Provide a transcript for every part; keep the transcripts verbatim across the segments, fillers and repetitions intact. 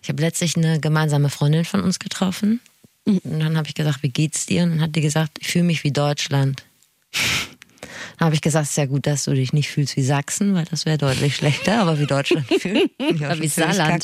Ich habe letztlich eine gemeinsame Freundin von uns getroffen. Mhm. Und dann habe ich gesagt, wie geht's dir? Und dann hat die gesagt, ich fühle mich wie Deutschland. Dann habe ich gesagt, es ist ja gut, dass du dich nicht fühlst wie Sachsen, weil das wäre deutlich schlechter, aber wie Deutschland fühlen. Aber wie Saarland.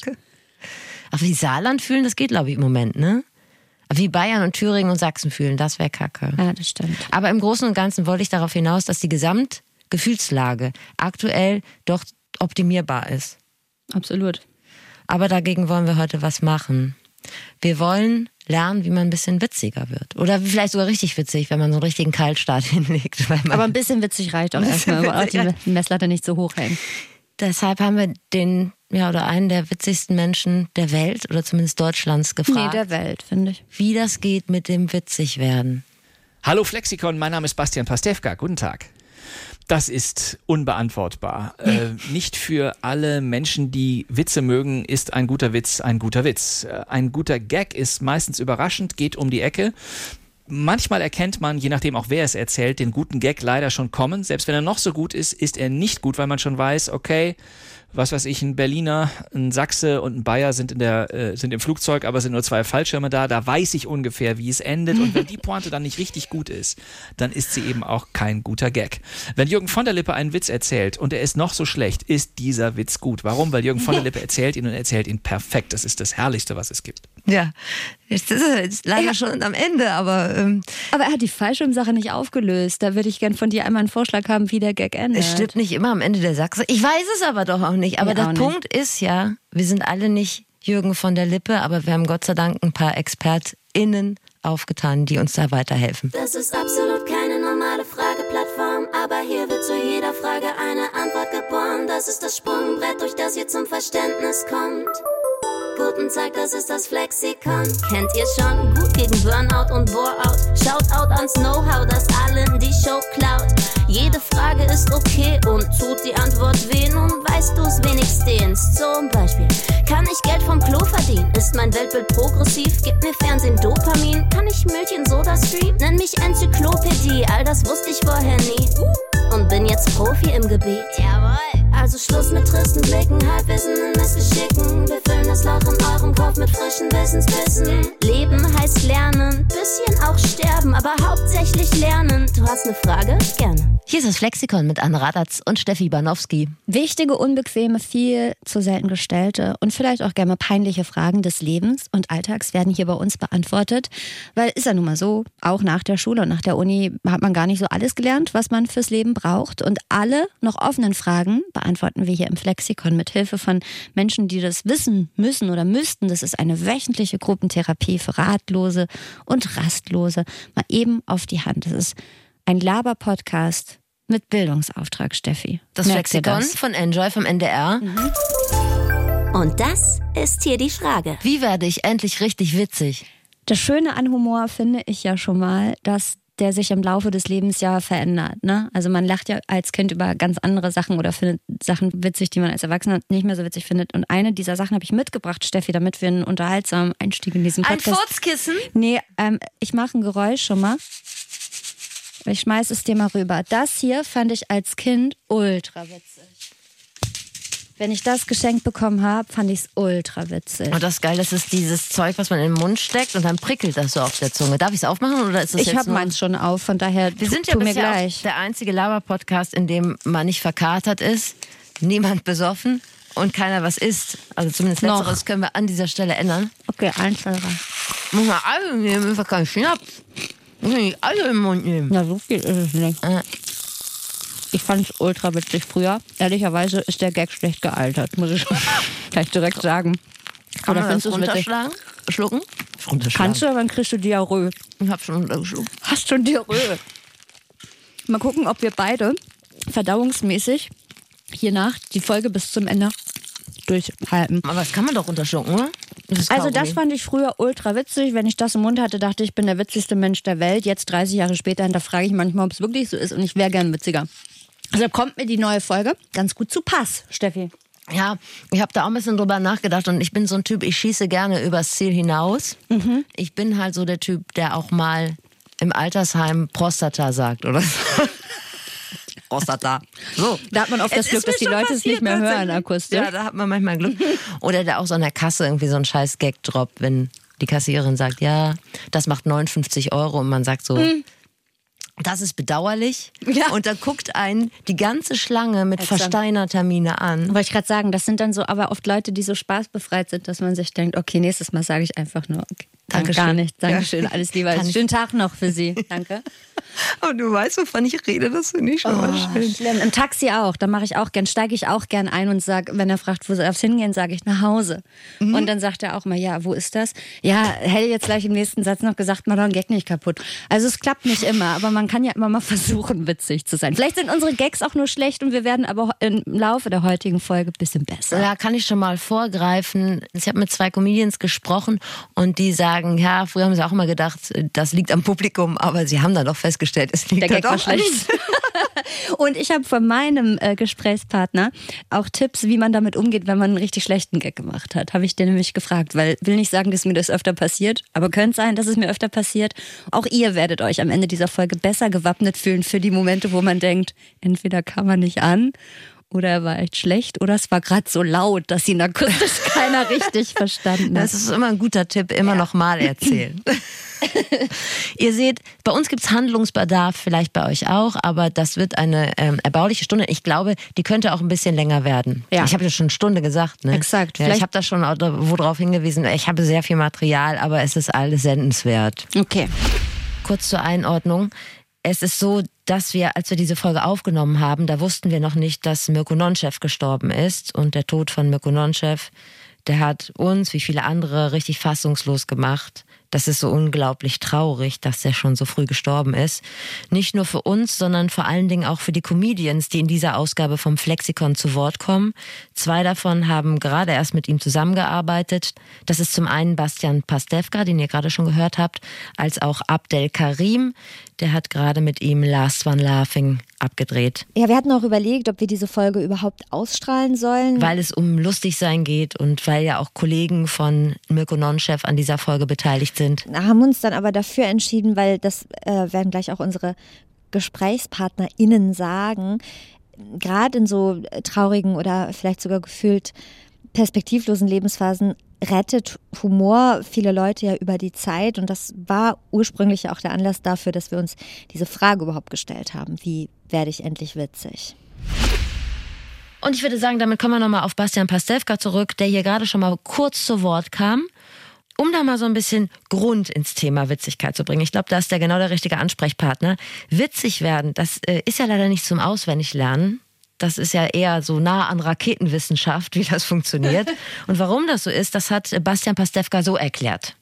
Ach, wie Saarland fühlen, das geht, glaube ich, im Moment, ne? Aber wie Bayern und Thüringen und Sachsen fühlen, das wäre kacke. Ja, das stimmt. Aber im Großen und Ganzen wollte ich darauf hinaus, dass die Gesamtgefühlslage aktuell doch optimierbar ist. Absolut. Aber dagegen wollen wir heute was machen. Wir wollen lernen, wie man ein bisschen witziger wird. Oder vielleicht sogar richtig witzig, wenn man so einen richtigen Kaltstart hinlegt. Weil man Aber ein bisschen witzig reicht auch erstmal, aber auch die Messlatte nicht so hoch hängen. Deshalb haben wir den, ja, oder einen der witzigsten Menschen der Welt oder zumindest Deutschlands gefragt. Nee, der Welt, finde ich. Wie das geht mit dem Witzigwerden. Hallo Flexikon, mein Name ist Bastian Pastewka. Guten Tag. Das ist unbeantwortbar. Äh, nicht für alle Menschen, die Witze mögen, ist ein guter Witz ein guter Witz. Äh, ein guter Gag ist meistens überraschend, geht um die Ecke. Manchmal erkennt man, je nachdem auch wer es erzählt, den guten Gag leider schon kommen. Selbst wenn er noch so gut ist, ist er nicht gut, weil man schon weiß, okay, was weiß ich, ein Berliner, ein Sachse und ein Bayer sind in der äh, sind im Flugzeug, aber sind nur zwei Fallschirme da. Da weiß ich ungefähr, wie es endet. Und wenn die Pointe dann nicht richtig gut ist, dann ist sie eben auch kein guter Gag. Wenn Jürgen von der Lippe einen Witz erzählt und er ist noch so schlecht, ist dieser Witz gut. Warum? Weil Jürgen von der Lippe erzählt ihn und erzählt ihn perfekt. Das ist das Herrlichste, was es gibt. Ja, jetzt ist er jetzt leider ja. schon am Ende, aber... Ähm, aber er hat die Fallschirmsache nicht aufgelöst. Da würde ich gern von dir einmal einen Vorschlag haben, wie der Gag endet. Es stimmt nicht immer am Ende der Sachse. Ich weiß es aber doch auch nicht. Aber ja, der auch Punkt nicht. ist ja, wir sind alle nicht Jürgen von der Lippe, aber wir haben Gott sei Dank ein paar ExpertInnen aufgetan, die uns da weiterhelfen. Das ist absolut keine normale Frageplattform, aber hier wird zu jeder Frage eine Antwort geboren. Das ist das Sprungbrett, durch das ihr zum Verständnis kommt. Guten Tag, das ist das Flexikon. Kennt ihr schon? Gut gegen Burnout und Bore-out. Shoutout ans Know-how, das allen die Show klaut. Jede Frage ist okay und tut die Antwort weh. Nun weißt du's wenigstens. Zum Beispiel, kann ich Geld vom Klo verdienen? Ist mein Weltbild progressiv? Gibt mir Fernsehen Dopamin? Kann ich Milch in Soda-Stream? Nenn mich Enzyklopädie, all das wusste ich vorher nie. Und bin jetzt Profi im Gebiet. Jawohl. Also Schluss mit tristen Blicken, halbwissenden Missgeschicken. Wir füllen das Loch in eurem Kopf mit frischen Wissensbissen. Leben heißt lernen, bisschen auch sterben, aber hauptsächlich lernen. Du hast eine Frage? Gerne. Hier ist das Flexikon mit Anne Radatz und Steffi Banowski. Wichtige, unbequeme, viel zu selten gestellte und vielleicht auch gerne mal peinliche Fragen des Lebens und Alltags werden hier bei uns beantwortet. Weil ist ja nun mal so, auch nach der Schule und nach der Uni hat man gar nicht so alles gelernt, was man fürs Leben braucht. Und alle noch offenen Fragen beantworten wir hier im Flexikon mit Hilfe von Menschen, die das wissen müssen oder müssten. Das ist eine wöchentliche Gruppentherapie für Ratlose und Rastlose. Mal eben auf die Hand. Das ist ein Laber-Podcast mit Bildungsauftrag, Steffi. Das Merkt ihr Flexikon das? von Enjoy vom N D R. Mhm. Und das ist hier die Frage. Wie werde ich endlich richtig witzig? Das Schöne an Humor finde ich ja schon mal, dass der sich im Laufe des Lebens ja verändert. Ne? Also man lacht ja als Kind über ganz andere Sachen oder findet Sachen witzig, die man als Erwachsener nicht mehr so witzig findet. Und eine dieser Sachen habe ich mitgebracht, Steffi, damit wir einen unterhaltsamen Einstieg in diesen Podcast... Ein Furzkissen? Nee, ähm, ich mache ein Geräusch schon mal. Ich schmeiß es dir mal rüber. Das hier fand ich als Kind ultra witzig. Wenn ich das geschenkt bekommen habe, fand ich es ultra witzig. Und das ist geil, das ist dieses Zeug, was man in den Mund steckt und dann prickelt das so auf der Zunge. Darf ich es aufmachen oder ist das ich jetzt habe nur... meins schon auf, von daher Wir tu, sind ja tu mir bisher gleich. auch der einzige Laber-Podcast, in dem man nicht verkatert ist, niemand besoffen und keiner was isst. Also zumindest Noch. letzteres können wir an dieser Stelle ändern. Okay, eins, zwei, drei. Muss man alle nehmen, einfach keinen Schnaps. Muss man nicht alle im Mund nehmen. Na, so viel ist es nicht. Äh. Ich fand es ultra witzig früher. Ehrlicherweise ist der Gag schlecht gealtert, muss ich gleich direkt sagen. Kann Oder man das findest du es witzig? runterschlagen? Schlucken? Kannst du, aber dann kriegst du Diarrhoe. Ich hab schon runtergeschluckt. Hast schon Diarrhoe. Mal gucken, ob wir beide verdauungsmäßig hiernach die Folge bis zum Ende durchhalten. Aber das kann man doch runterschlucken, oder? Das ist Also Kaugummi. das fand ich früher ultra witzig. Wenn ich das im Mund hatte, dachte ich, ich bin der witzigste Mensch der Welt. Jetzt dreißig Jahre später hinterfrage ich manchmal, ob es wirklich so ist und ich wäre gern witziger. Also kommt mir die neue Folge ganz gut zu Pass, Steffi. Ja, ich habe da auch ein bisschen drüber nachgedacht und ich bin so ein Typ, ich schieße gerne übers Ziel hinaus. Mhm. Ich bin halt so der Typ, der auch mal im Altersheim Prostata sagt oder so. Prostata. So. Da hat man oft das Es Glück, ist mir dass die schon Leute es passiert, nicht mehr hören tatsächlich. akustisch. Ja, da hat man manchmal Glück. Oder da auch so an der Kasse irgendwie so ein scheiß Gag droppt, wenn die Kassiererin sagt, ja, das macht neunundfünfzig Euro und man sagt so, hm. das ist bedauerlich. Ja. Und dann guckt einen die ganze Schlange mit Exakt. versteinerter Miene an. Wollte ich gerade sagen, das sind dann so aber oft Leute, die so spaßbefreit sind, dass man sich denkt, okay, nächstes Mal sage ich einfach nur, okay, danke Dankeschön. gar nicht, Ja. Dankeschön, alles Liebe. Kann ich- Schönen Tag noch für Sie, danke. Aber du weißt, wovon ich rede, das finde ich schon mal schön. Schlimm. Im Taxi auch, da mache ich auch gern, steige ich auch gern ein und sage, wenn er fragt, wo soll es hingehen, sage ich nach Hause. Mhm. Und dann sagt er auch mal, ja, wo ist das? Ja, hätte jetzt gleich im nächsten Satz noch gesagt, mach doch einen Gag nicht kaputt. Also es klappt nicht immer, aber man kann ja immer mal versuchen, witzig zu sein. Vielleicht sind unsere Gags auch nur schlecht und wir werden aber im Laufe der heutigen Folge ein bisschen besser. Da kann ich schon mal vorgreifen. Ich habe mit zwei Comedians gesprochen und die sagen, ja, früher haben sie auch immer gedacht, das liegt am Publikum, aber sie haben dann doch festgestellt, es liegt Der da Gag war doch an schlecht. Und ich habe von meinem äh, Gesprächspartner auch Tipps, wie man damit umgeht, wenn man einen richtig schlechten Gag gemacht hat. Habe ich den nämlich gefragt, weil will nicht sagen, dass mir das öfter passiert, aber könnte sein, dass es mir öfter passiert. Auch ihr werdet euch am Ende dieser Folge besser gewappnet fühlen für die Momente, wo man denkt, entweder kam er nicht an oder er war echt schlecht oder es war gerade so laut, dass ihn akustisch keiner richtig verstanden hat. Das ist immer ein guter Tipp, immer Ja. noch mal erzählen. Ihr seht, bei uns gibt's Handlungsbedarf, vielleicht bei euch auch, aber das wird eine ähm, erbauliche Stunde. Ich glaube, die könnte auch ein bisschen länger werden. Ja. Ich habe ja schon eine Stunde gesagt. Ne? Exakt. Ja, Vielleicht- ich habe da schon auch worauf hingewiesen. Ich habe sehr viel Material, aber es ist alles sendenswert. Okay. Kurz zur Einordnung. Es ist so, dass wir, als wir diese Folge aufgenommen haben, da wussten wir noch nicht, dass Mirko Nonchev gestorben ist. Und der Tod von Mirko Nonchev, der hat uns, wie viele andere, richtig fassungslos gemacht. Das ist so unglaublich traurig, dass er schon so früh gestorben ist. Nicht nur für uns, sondern vor allen Dingen auch für die Comedians, die in dieser Ausgabe vom Flexikon zu Wort kommen. Zwei davon haben gerade erst mit ihm zusammengearbeitet. Das ist zum einen Bastian Pastewka, den ihr gerade schon gehört habt, als auch Abdel Karim. Der hat gerade mit ihm Last One Laughing abgedreht. Ja, wir hatten auch überlegt, ob wir diese Folge überhaupt ausstrahlen sollen. Weil es um Lustigsein geht und weil ja auch Kollegen von Mirko Nonchev an dieser Folge beteiligt sind. Haben uns dann aber dafür entschieden, weil das äh, werden gleich auch unsere GesprächspartnerInnen sagen, gerade in so traurigen oder vielleicht sogar gefühlt perspektivlosen Lebensphasen rettet Humor viele Leute ja über die Zeit und das war ursprünglich ja auch der Anlass dafür, dass wir uns diese Frage überhaupt gestellt haben, wie werde ich endlich witzig? Und ich würde sagen, damit kommen wir nochmal auf Bastian Pastewka zurück, der hier gerade schon mal kurz zu Wort kam, um da mal so ein bisschen Grund ins Thema Witzigkeit zu bringen. Ich glaube, da ist der genau der richtige Ansprechpartner. Witzig werden, das äh, ist ja leider nicht zum Auswendiglernen. Das ist ja eher so nah an Raketenwissenschaft, wie das funktioniert. Und warum das so ist, das hat Bastian Pastewka so erklärt.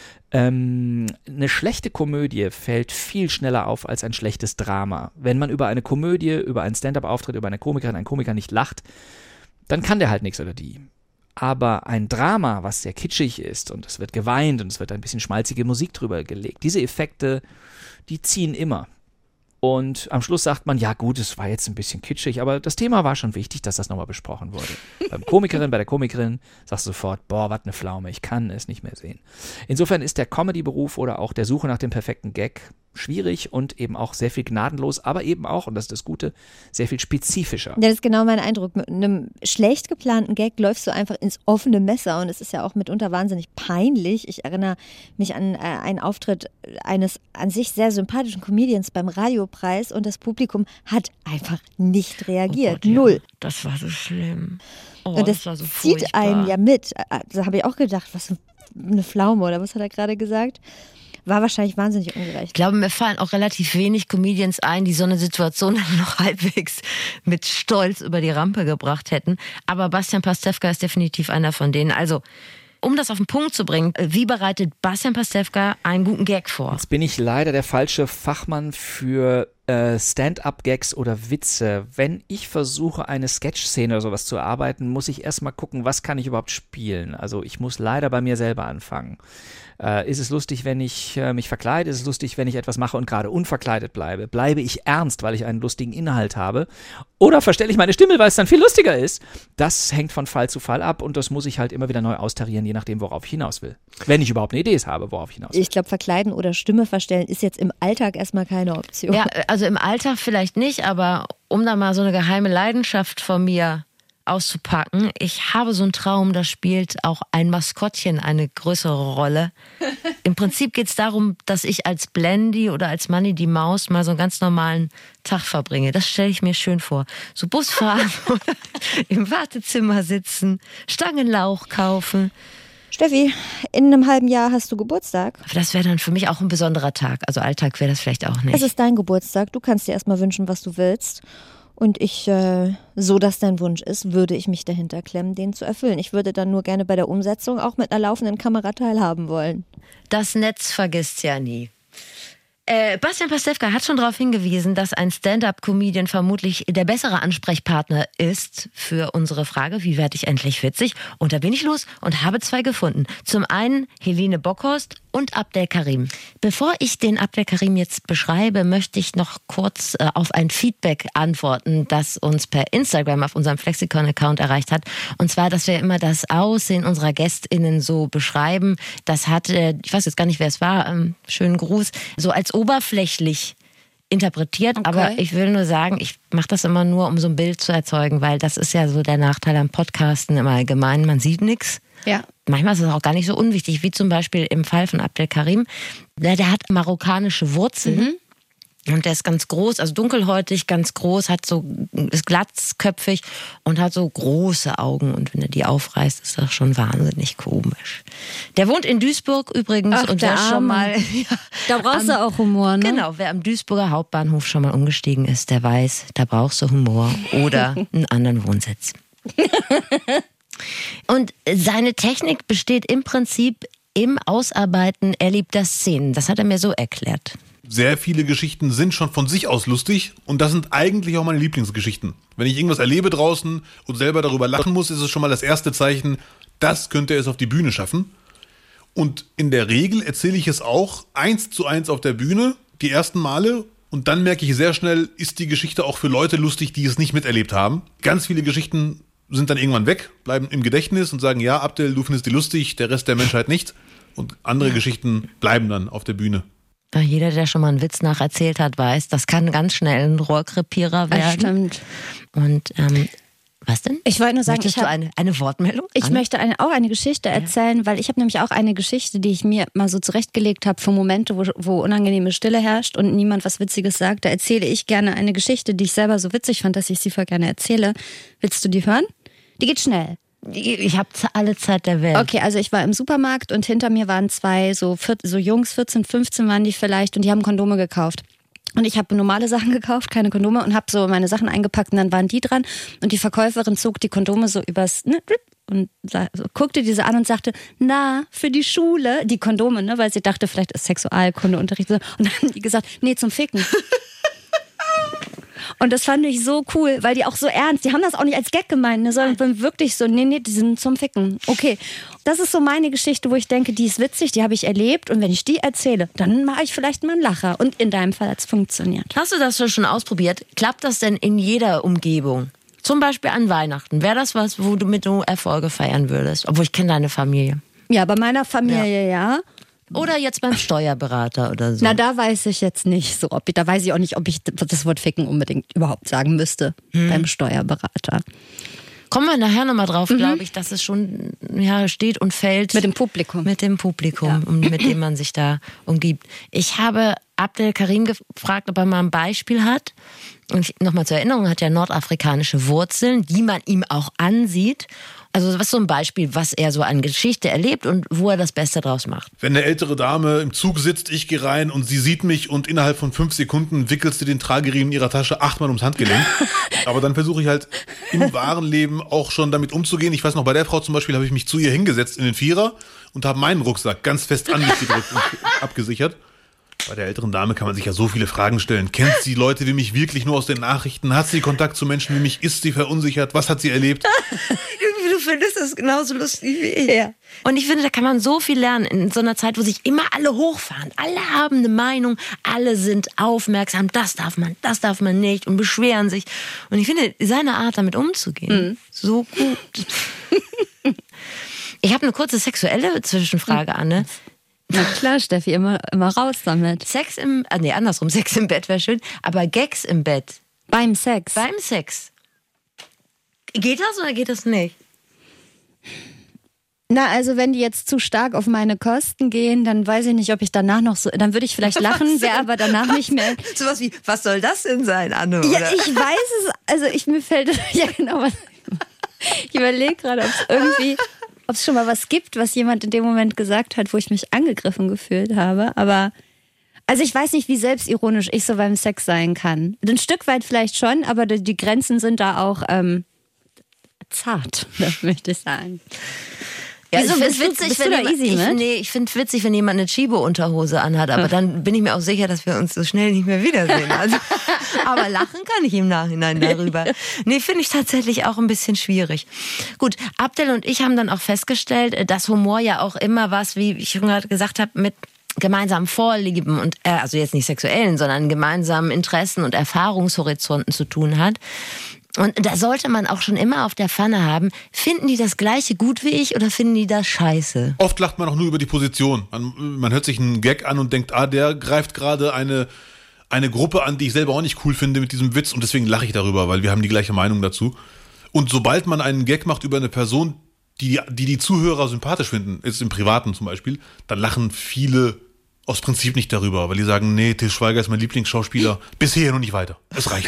Ähm, eine schlechte Komödie fällt viel schneller auf als ein schlechtes Drama. Wenn man über eine Komödie, über einen Stand-up-Auftritt, über eine Komikerin, einen Komiker nicht lacht, dann kann der halt nichts oder die. Aber ein Drama, was sehr kitschig ist und es wird geweint und es wird ein bisschen schmalzige Musik drüber gelegt, diese Effekte, die ziehen immer. Und am Schluss sagt man, ja gut, es war jetzt ein bisschen kitschig, aber das Thema war schon wichtig, dass das nochmal besprochen wurde. Beim Komikerin, bei der Komikerin sagst du sofort, boah, was eine Pflaume, ich kann es nicht mehr sehen. Insofern ist der Comedy-Beruf oder auch der Suche nach dem perfekten Gag schwierig und eben auch sehr viel gnadenlos, aber eben auch, und das ist das Gute, sehr viel spezifischer. Ja, das ist genau mein Eindruck. Mit einem schlecht geplanten Gag läufst du einfach ins offene Messer und es ist ja auch mitunter wahnsinnig peinlich. Ich erinnere mich an äh, einen Auftritt eines an sich sehr sympathischen Comedians beim Radiopreis und das Publikum hat einfach nicht reagiert. Oh Gott, ja. Null. Das war so schlimm. Oh, und das, war so zieht furchtbar. einen ja mit. Da habe ich auch gedacht, was für eine Pflaume oder was hat er gerade gesagt? War wahrscheinlich wahnsinnig ungerecht. Ich glaube, mir fallen auch relativ wenig Comedians ein, die so eine Situation noch halbwegs mit Stolz über die Rampe gebracht hätten. Aber Bastian Pastewka ist definitiv einer von denen. Also, um das auf den Punkt zu bringen, wie bereitet Bastian Pastewka einen guten Gag vor? Jetzt bin ich leider der falsche Fachmann für äh, Stand-up-Gags oder Witze. Wenn ich versuche, eine Sketch-Szene oder sowas zu erarbeiten, muss ich erstmal gucken, was kann ich überhaupt spielen. Also ich muss leider bei mir selber anfangen. Äh, ist es lustig, wenn ich äh, mich verkleide? Ist es lustig, wenn ich etwas mache und gerade unverkleidet bleibe? Bleibe ich ernst, weil ich einen lustigen Inhalt habe? Oder verstelle ich meine Stimme, weil es dann viel lustiger ist? Das hängt von Fall zu Fall ab und das muss ich halt immer wieder neu austarieren, je nachdem, worauf ich hinaus will. Wenn ich überhaupt eine Idee habe, worauf ich hinaus will. Ich glaube, verkleiden oder Stimme verstellen ist jetzt im Alltag erstmal keine Option. Ja, Also im Alltag vielleicht nicht, aber um da mal so eine geheime Leidenschaft von mir auszupacken. Ich habe so einen Traum, da spielt auch ein Maskottchen eine größere Rolle. Im Prinzip geht es darum, dass ich als Blendy oder als Manni die Maus mal so einen ganz normalen Tag verbringe. Das stelle ich mir schön vor. So Bus fahren oder im Wartezimmer sitzen, Stangenlauch kaufen. Steffi, in einem halben Jahr hast du Geburtstag. Aber das wäre dann für mich auch ein besonderer Tag. Also Alltag wäre das vielleicht auch nicht. Es ist dein Geburtstag. Du kannst dir erstmal wünschen, was du willst. Und ich, äh, so dass dein Wunsch ist, würde ich mich dahinter klemmen, den zu erfüllen. Ich würde dann nur gerne bei der Umsetzung auch mit einer laufenden Kamera teilhaben wollen. Das Netz vergisst ja nie. Äh, Bastian Pastewka hat schon darauf hingewiesen, dass ein Stand-up-Comedian vermutlich der bessere Ansprechpartner ist für unsere Frage, wie werde ich endlich witzig? Und da bin ich los und habe zwei gefunden. Zum einen Helene Bockhorst und Abdel Karim. Bevor ich den Abdel Karim jetzt beschreibe, möchte ich noch kurz äh, auf ein Feedback antworten, das uns per Instagram auf unserem Flexikon-Account erreicht hat. Und zwar, dass wir immer das Aussehen unserer GästInnen so beschreiben. Das hat, äh, ich weiß jetzt gar nicht, wer es war, ähm, schönen Gruß, so als oberflächlich interpretiert, okay. Aber ich will nur sagen, ich mache das immer nur, um so ein Bild zu erzeugen, weil das ist ja so der Nachteil am Podcasten im Allgemeinen, man sieht nichts. Ja. Manchmal ist es auch gar nicht so unwichtig, wie zum Beispiel im Fall von Abdel Karim. Der, der hat marokkanische Wurzeln. Mhm. Und der ist ganz groß, also dunkelhäutig, ganz groß, hat so, ist glatzköpfig und hat so große Augen. Und wenn er die aufreißt, ist das schon wahnsinnig komisch. Der wohnt in Duisburg übrigens. Ach, und der wer Arme. schon mal. Ja, da brauchst am, du auch Humor, ne? Genau, wer am Duisburger Hauptbahnhof schon mal umgestiegen ist, der weiß, da brauchst du Humor oder einen anderen Wohnsitz. Und seine Technik besteht im Prinzip im Ausarbeiten erlebter Szenen. Das hat er mir so erklärt. Sehr viele Geschichten sind schon von sich aus lustig und das sind eigentlich auch meine Lieblingsgeschichten. Wenn ich irgendwas erlebe draußen und selber darüber lachen muss, ist es schon mal das erste Zeichen, das könnte es auf die Bühne schaffen. Und in der Regel erzähle ich es auch eins zu eins auf der Bühne, die ersten Male. Und dann merke ich sehr schnell, ist die Geschichte auch für Leute lustig, die es nicht miterlebt haben. Ganz viele Geschichten sind dann irgendwann weg, bleiben im Gedächtnis und sagen, ja, Abdel, du findest die lustig, der Rest der Menschheit nicht. Und andere ja. Geschichten bleiben dann auf der Bühne. Jeder, der schon mal einen Witz nacherzählt hat, weiß, das kann ganz schnell ein Rohrkrepierer werden. Das stimmt. Und ähm, was denn? Ich wollte nur sagen, Möchtest ich du eine, eine Wortmeldung? Ich Anne? möchte eine, auch eine Geschichte erzählen, ja. Weil ich habe nämlich auch eine Geschichte, die ich mir mal so zurechtgelegt habe für Momente, wo, wo unangenehme Stille herrscht und niemand was Witziges sagt. Da erzähle ich gerne eine Geschichte, die ich selber so witzig fand, dass ich sie voll gerne erzähle. Willst du die hören? Die geht schnell. Ich habe alle Zeit der Welt. Okay, also ich war im Supermarkt und hinter mir waren zwei so, so Jungs, vierzehn, fünfzehn waren die vielleicht, und die haben Kondome gekauft. Und ich habe normale Sachen gekauft, keine Kondome, und habe so meine Sachen eingepackt und dann waren die dran und die Verkäuferin zog die Kondome so übers ne, und so, guckte diese an und sagte, na, für die Schule, die Kondome, ne, weil sie dachte, vielleicht ist Sexualkundeunterricht. Und dann haben die gesagt, nee, zum Ficken. Und das fand ich so cool, weil die auch so ernst, die haben das auch nicht als Gag gemeint, ne, sondern wirklich so, nee, nee, die sind zum Ficken. Okay, das ist so meine Geschichte, wo ich denke, die ist witzig, die habe ich erlebt, und wenn ich die erzähle, dann mache ich vielleicht mal einen Lacher. Und in deinem Fall hat es funktioniert. Hast du das schon ausprobiert? Klappt das denn in jeder Umgebung? Zum Beispiel an Weihnachten. Wäre das was, wo du mit du Erfolge feiern würdest? Obwohl, ich kenne deine Familie. Ja, bei meiner Familie ja. ja. Oder jetzt beim Steuerberater oder so. Na, da weiß ich jetzt nicht so, ob ich, da weiß ich auch nicht, ob ich das Wort Ficken unbedingt überhaupt sagen müsste hm. beim Steuerberater. Kommen wir nachher nochmal drauf, mhm. glaube ich, dass es schon ja, steht und fällt. Mit dem Publikum. Mit dem Publikum, ja. mit dem man sich da umgibt. Ich habe Abdel Karim gefragt, ob er mal ein Beispiel hat. Und nochmal zur Erinnerung, hat ja nordafrikanische Wurzeln, die man ihm auch ansieht. Also was ist so ein Beispiel, was er so an Geschichte erlebt und wo er das Beste draus macht? Wenn eine ältere Dame im Zug sitzt, ich gehe rein und sie sieht mich und innerhalb von fünf Sekunden wickelst du den Trageriemen ihrer Tasche achtmal ums Handgelenk. Aber dann versuche ich halt im wahren Leben auch schon damit umzugehen. Ich weiß noch, bei der Frau zum Beispiel habe ich mich zu ihr hingesetzt in den Vierer und habe meinen Rucksack ganz fest an mich gedrückt und abgesichert. Bei der älteren Dame kann man sich ja so viele Fragen stellen. Kennt sie Leute wie mich wirklich nur aus den Nachrichten? Hat sie Kontakt zu Menschen wie mich? Ist sie verunsichert? Was hat sie erlebt? Du findest das genauso lustig wie ich. Ja. Und ich finde, da kann man so viel lernen in so einer Zeit, wo sich immer alle hochfahren. Alle haben eine Meinung, alle sind aufmerksam. Das darf man, das darf man nicht, und beschweren sich. Und ich finde, seine Art, damit umzugehen, mhm. so gut. Ich habe eine kurze sexuelle Zwischenfrage, Anne. Na klar, Steffi, immer, immer raus damit. Sex im, ah, nee, andersrum, Sex im Bett wäre schön, aber Gags im Bett. Beim Sex. Beim Sex. Geht das oder geht das nicht? Na, also wenn die jetzt zu stark auf meine Kosten gehen, dann weiß ich nicht, ob ich danach noch so, dann würde ich vielleicht lachen, wäre aber danach nicht mehr. Sowas wie, was soll das denn sein, Anne? Ja, oder? ich weiß es, also ich, mir fällt, ja genau, was, ich überlege gerade, ob es irgendwie, ob es schon mal was gibt, was jemand in dem Moment gesagt hat, wo ich mich angegriffen gefühlt habe, aber also ich weiß nicht, wie selbstironisch ich so beim Sex sein kann. Ein Stück weit vielleicht schon, aber die Grenzen sind da auch ähm, zart, das möchte ich sagen. Ja, Wieso, ich finde bist du- witzig, bist du wenn da jemand, easy ich, mit? nee, ich finde witzig, wenn jemand eine Chibo-Unterhose anhat, aber dann bin ich mir auch sicher, dass wir uns so schnell nicht mehr wiedersehen. Also, aber lachen kann ich im Nachhinein darüber. Nee, finde ich tatsächlich auch ein bisschen schwierig. Gut, Abdel und ich haben dann auch festgestellt, dass Humor ja auch immer was, wie ich schon gerade gesagt habe, mit gemeinsamen Vorlieben und äh, also jetzt nicht sexuellen, sondern gemeinsamen Interessen und Erfahrungshorizonten zu tun hat. Und da sollte man auch schon immer auf der Pfanne haben, finden die das Gleiche gut wie ich oder finden die das scheiße? Oft lacht man auch nur über die Position. Man, man hört sich einen Gag an und denkt, ah, der greift gerade eine, eine Gruppe an, die ich selber auch nicht cool finde mit diesem Witz und deswegen lache ich darüber, weil wir haben die gleiche Meinung dazu. Und sobald man einen Gag macht über eine Person, die die, die Zuhörer sympathisch finden, jetzt im Privaten zum Beispiel, dann lachen viele aus Prinzip nicht darüber, weil die sagen, nee, Til Schweiger ist mein Lieblingsschauspieler, bisher noch nicht weiter. Es reicht.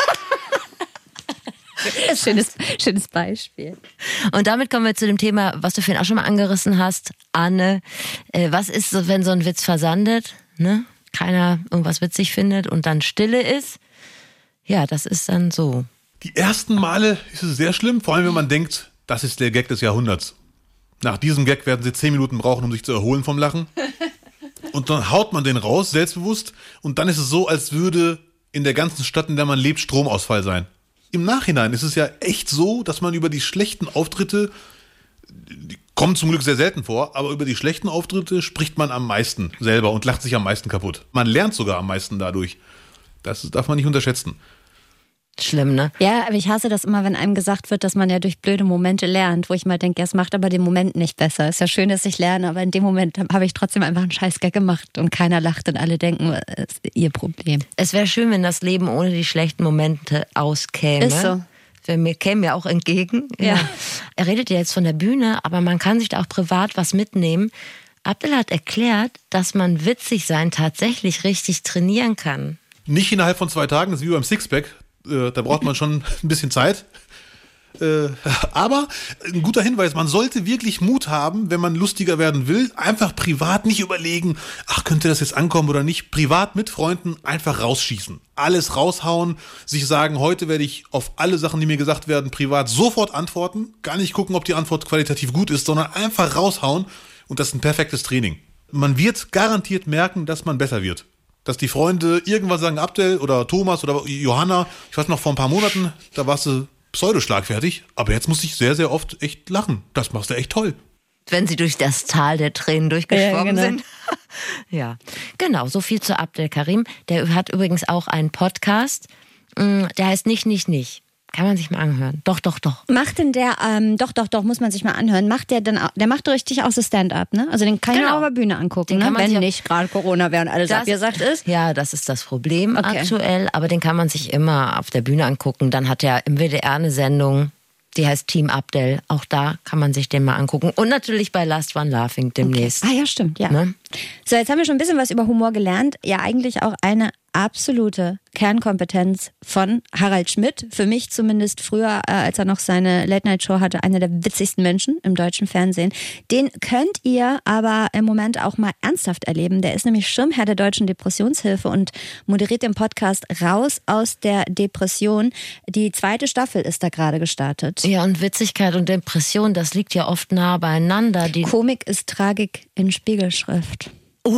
Schönes, schönes Beispiel. Und damit kommen wir zu dem Thema, was du vorhin auch schon mal angerissen hast, Anne. Äh, was ist, so, wenn so ein Witz versandet, ne? Keiner irgendwas witzig findet und dann Stille ist? Ja, das ist dann so. Die ersten Male ist es sehr schlimm, vor allem wenn man denkt, das ist der Gag des Jahrhunderts. Nach diesem Gag werden sie zehn Minuten brauchen, um sich zu erholen vom Lachen. Und dann haut man den raus, selbstbewusst. Und dann ist es so, als würde in der ganzen Stadt, in der man lebt, Stromausfall sein. Im Nachhinein ist es ja echt so, dass man über die schlechten Auftritte, die kommen zum Glück sehr selten vor, aber über die schlechten Auftritte spricht man am meisten selber und lacht sich am meisten kaputt. Man lernt sogar am meisten dadurch. Das darf man nicht unterschätzen. Schlimm, ne? Ja, aber ich hasse das immer, wenn einem gesagt wird, dass man ja durch blöde Momente lernt, wo ich mal denke, ja, es macht aber den Moment nicht besser. Ist ja schön, dass ich lerne, aber in dem Moment habe ich trotzdem einfach einen Scheißgag gemacht und keiner lacht und alle denken, das ist ihr Problem. Es wäre schön, wenn das Leben ohne die schlechten Momente auskäme. Ist so. Für mir käme mir auch entgegen. Ja. Er redet ja jetzt von der Bühne, aber man kann sich da auch privat was mitnehmen. Abdel hat erklärt, dass man witzig sein tatsächlich richtig trainieren kann. Nicht innerhalb von zwei Tagen, das ist wie beim Sixpack. Da braucht man schon ein bisschen Zeit. Aber ein guter Hinweis, man sollte wirklich Mut haben, wenn man lustiger werden will. Einfach privat nicht überlegen, ach, könnte das jetzt ankommen oder nicht. Privat mit Freunden einfach rausschießen. Alles raushauen, sich sagen, heute werde ich auf alle Sachen, die mir gesagt werden, privat sofort antworten. Gar nicht gucken, ob die Antwort qualitativ gut ist, sondern einfach raushauen. Und das ist ein perfektes Training. Man wird garantiert merken, dass man besser wird. Dass die Freunde irgendwann sagen, Abdel oder Thomas oder Johanna, ich weiß noch, vor ein paar Monaten, da warst du pseudoschlagfertig, aber jetzt muss ich sehr, sehr oft echt lachen. Das machst du echt toll. Wenn sie durch das Tal der Tränen durchgeschwommen Ja, genau. sind. Ja, genau, so viel zu Abdel Karim. Der hat übrigens auch einen Podcast, der heißt Nicht, Nicht, Nicht. Kann man sich mal anhören. Doch, doch, doch. Macht denn der, ähm, doch, doch, doch, muss man sich mal anhören, macht der denn auch, der macht richtig auch so Stand-up, ne? Also den kann ich Genau. auch auf der Bühne angucken, Den ne? kann man Wenn sich auch- nicht gerade Corona wäre und alles Das- abgesagt ist. Ja, das ist das Problem Okay. aktuell, aber den kann man sich immer auf der Bühne angucken. Dann hat er im W D R eine Sendung, die heißt Team Abdel. Auch da kann man sich den mal angucken. Und natürlich bei Last One Laughing demnächst. Ah ja, stimmt, ja. Ne? So, jetzt haben wir schon ein bisschen was über Humor gelernt. Ja, eigentlich auch eine absolute Kernkompetenz von Harald Schmidt. Für mich zumindest früher, äh, als er noch seine Late-Night-Show hatte, einer der witzigsten Menschen im deutschen Fernsehen. Den könnt ihr aber im Moment auch mal ernsthaft erleben. Der ist nämlich Schirmherr der Deutschen Depressionshilfe und moderiert den Podcast Raus aus der Depression. Die zweite Staffel ist da gerade gestartet. Ja, und Witzigkeit und Depression, das liegt ja oft nah beieinander. Die Komik ist Tragik in Spiegelschrift.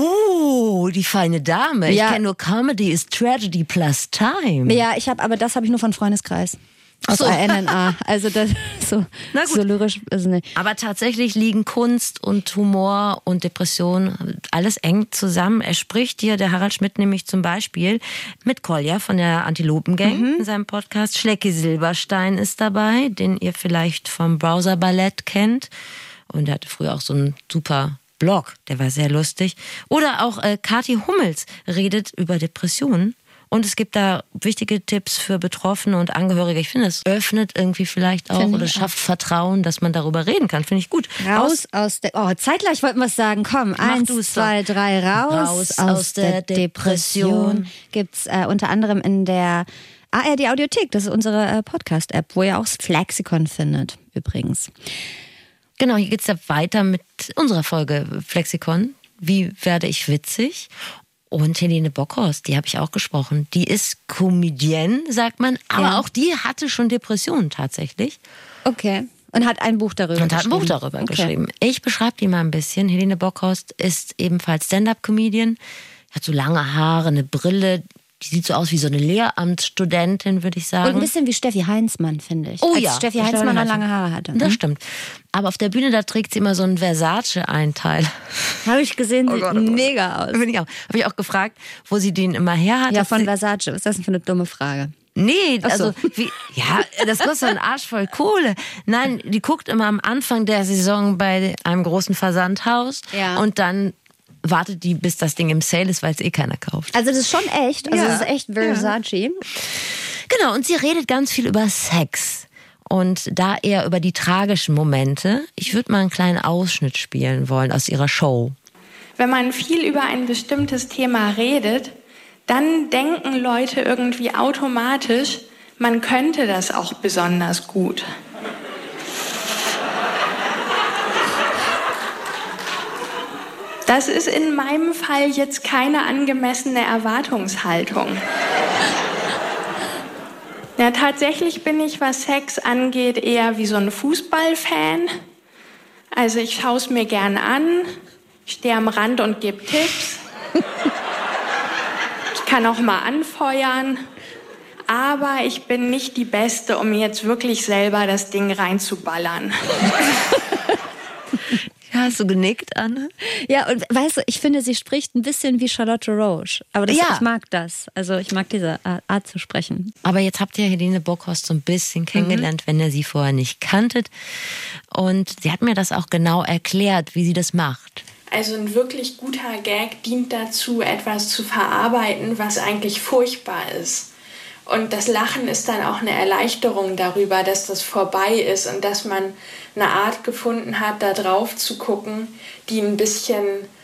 oh, die feine Dame. Ich Ja. kenne nur Comedy is Tragedy plus Time. Ja, ich habe, aber das habe ich nur von Freundeskreis. Aus So. A N N A. Also das so, Na gut. so lyrisch ist nicht. Aber tatsächlich liegen Kunst und Humor und Depression alles eng zusammen. Er spricht hier, der Harald Schmidt nämlich zum Beispiel, mit Kolja von der Antilopen-Gang in seinem Podcast. Schlecki Silberstein ist dabei, den ihr vielleicht vom Browser Ballett kennt. Und er hatte früher auch so einen super Blog, der war sehr lustig. Oder auch äh, Kathi Hummels redet über Depressionen. Und es gibt da wichtige Tipps für Betroffene und Angehörige. Ich finde, es öffnet irgendwie vielleicht auch Find oder ich schafft auch Vertrauen, dass man darüber reden kann. Finde ich gut. Raus aus der... Oh, zeitgleich wollten wir es sagen. Komm, eins, zwei, drei, raus, Raus aus, aus der der Depression. Gibt's äh, unter anderem in der A R D Audiothek. Das ist unsere äh, Podcast-App, wo ihr auch das Flexikon findet, übrigens. Genau, hier geht's ja weiter mit unserer Folge Flexikon. Wie werde ich witzig? Und Helene Bockhorst, die habe ich auch gesprochen. Die ist Comedienne, sagt man, aber Ja. auch die hatte schon Depressionen tatsächlich. Okay. Und hat ein Buch darüber Und hat ein geschrieben. Buch darüber Okay. geschrieben. Ich beschreibe die mal ein bisschen. Helene Bockhorst ist ebenfalls Stand-up-Comedian, hat so lange Haare, eine Brille. Die sieht so aus wie so eine Lehramtsstudentin, würde ich sagen. Und ein bisschen wie Steffi Heinzmann, finde ich. Oh Als ja. Steffi Steffi Heinzmann noch Heinzmann. lange Haare hatte. Das stimmt. Aber auf der Bühne, da trägt sie immer so einen Versace-Einteil. Habe ich gesehen, sieht Gott, oh Gott. mega aus. Bin ich auch. Habe ich auch gefragt, wo sie den immer her hat. Ja, Hat von sie, Versace. Was ist das denn für eine dumme Frage? Nee, Ach so. also wie, ja, das kostet einen Arsch voll Kohle. Nein, die guckt immer am Anfang der Saison bei einem großen Versandhaus Ja. und dann wartet die, bis das Ding im Sale ist, weil es eh keiner kauft. Also das ist schon echt. Also Ja. das ist echt Versace. Genau, und sie redet ganz viel über Sex. Und da eher über die tragischen Momente. Ich würde mal einen kleinen Ausschnitt spielen wollen aus ihrer Show. Wenn man viel über ein bestimmtes Thema redet, dann denken Leute irgendwie automatisch, man könnte das auch besonders gut. Das ist in meinem Fall jetzt keine angemessene Erwartungshaltung. Ja, tatsächlich bin ich, was Sex angeht, eher wie so ein Fußballfan. Also ich schaue es mir gern an, ich stehe am Rand und gebe Tipps. Ich kann auch mal anfeuern. Aber ich bin nicht die Beste, um jetzt wirklich selber das Ding reinzuballern. Ja, hast du genickt, Anne? Ja, und weißt du, ich finde, sie spricht ein bisschen wie Charlotte Roche. Aber das, Ja. ich mag das. Also ich mag diese Art, Art zu sprechen. Aber jetzt habt ihr Helene Bockhorst so ein bisschen kennengelernt, wenn ihr sie vorher nicht kanntet. Und sie hat mir das auch genau erklärt, wie sie das macht. Also ein wirklich guter Gag dient dazu, etwas zu verarbeiten, was eigentlich furchtbar ist. Und das Lachen ist dann auch eine Erleichterung darüber, dass das vorbei ist und dass man eine Art gefunden hat, da drauf zu gucken, die ein bisschen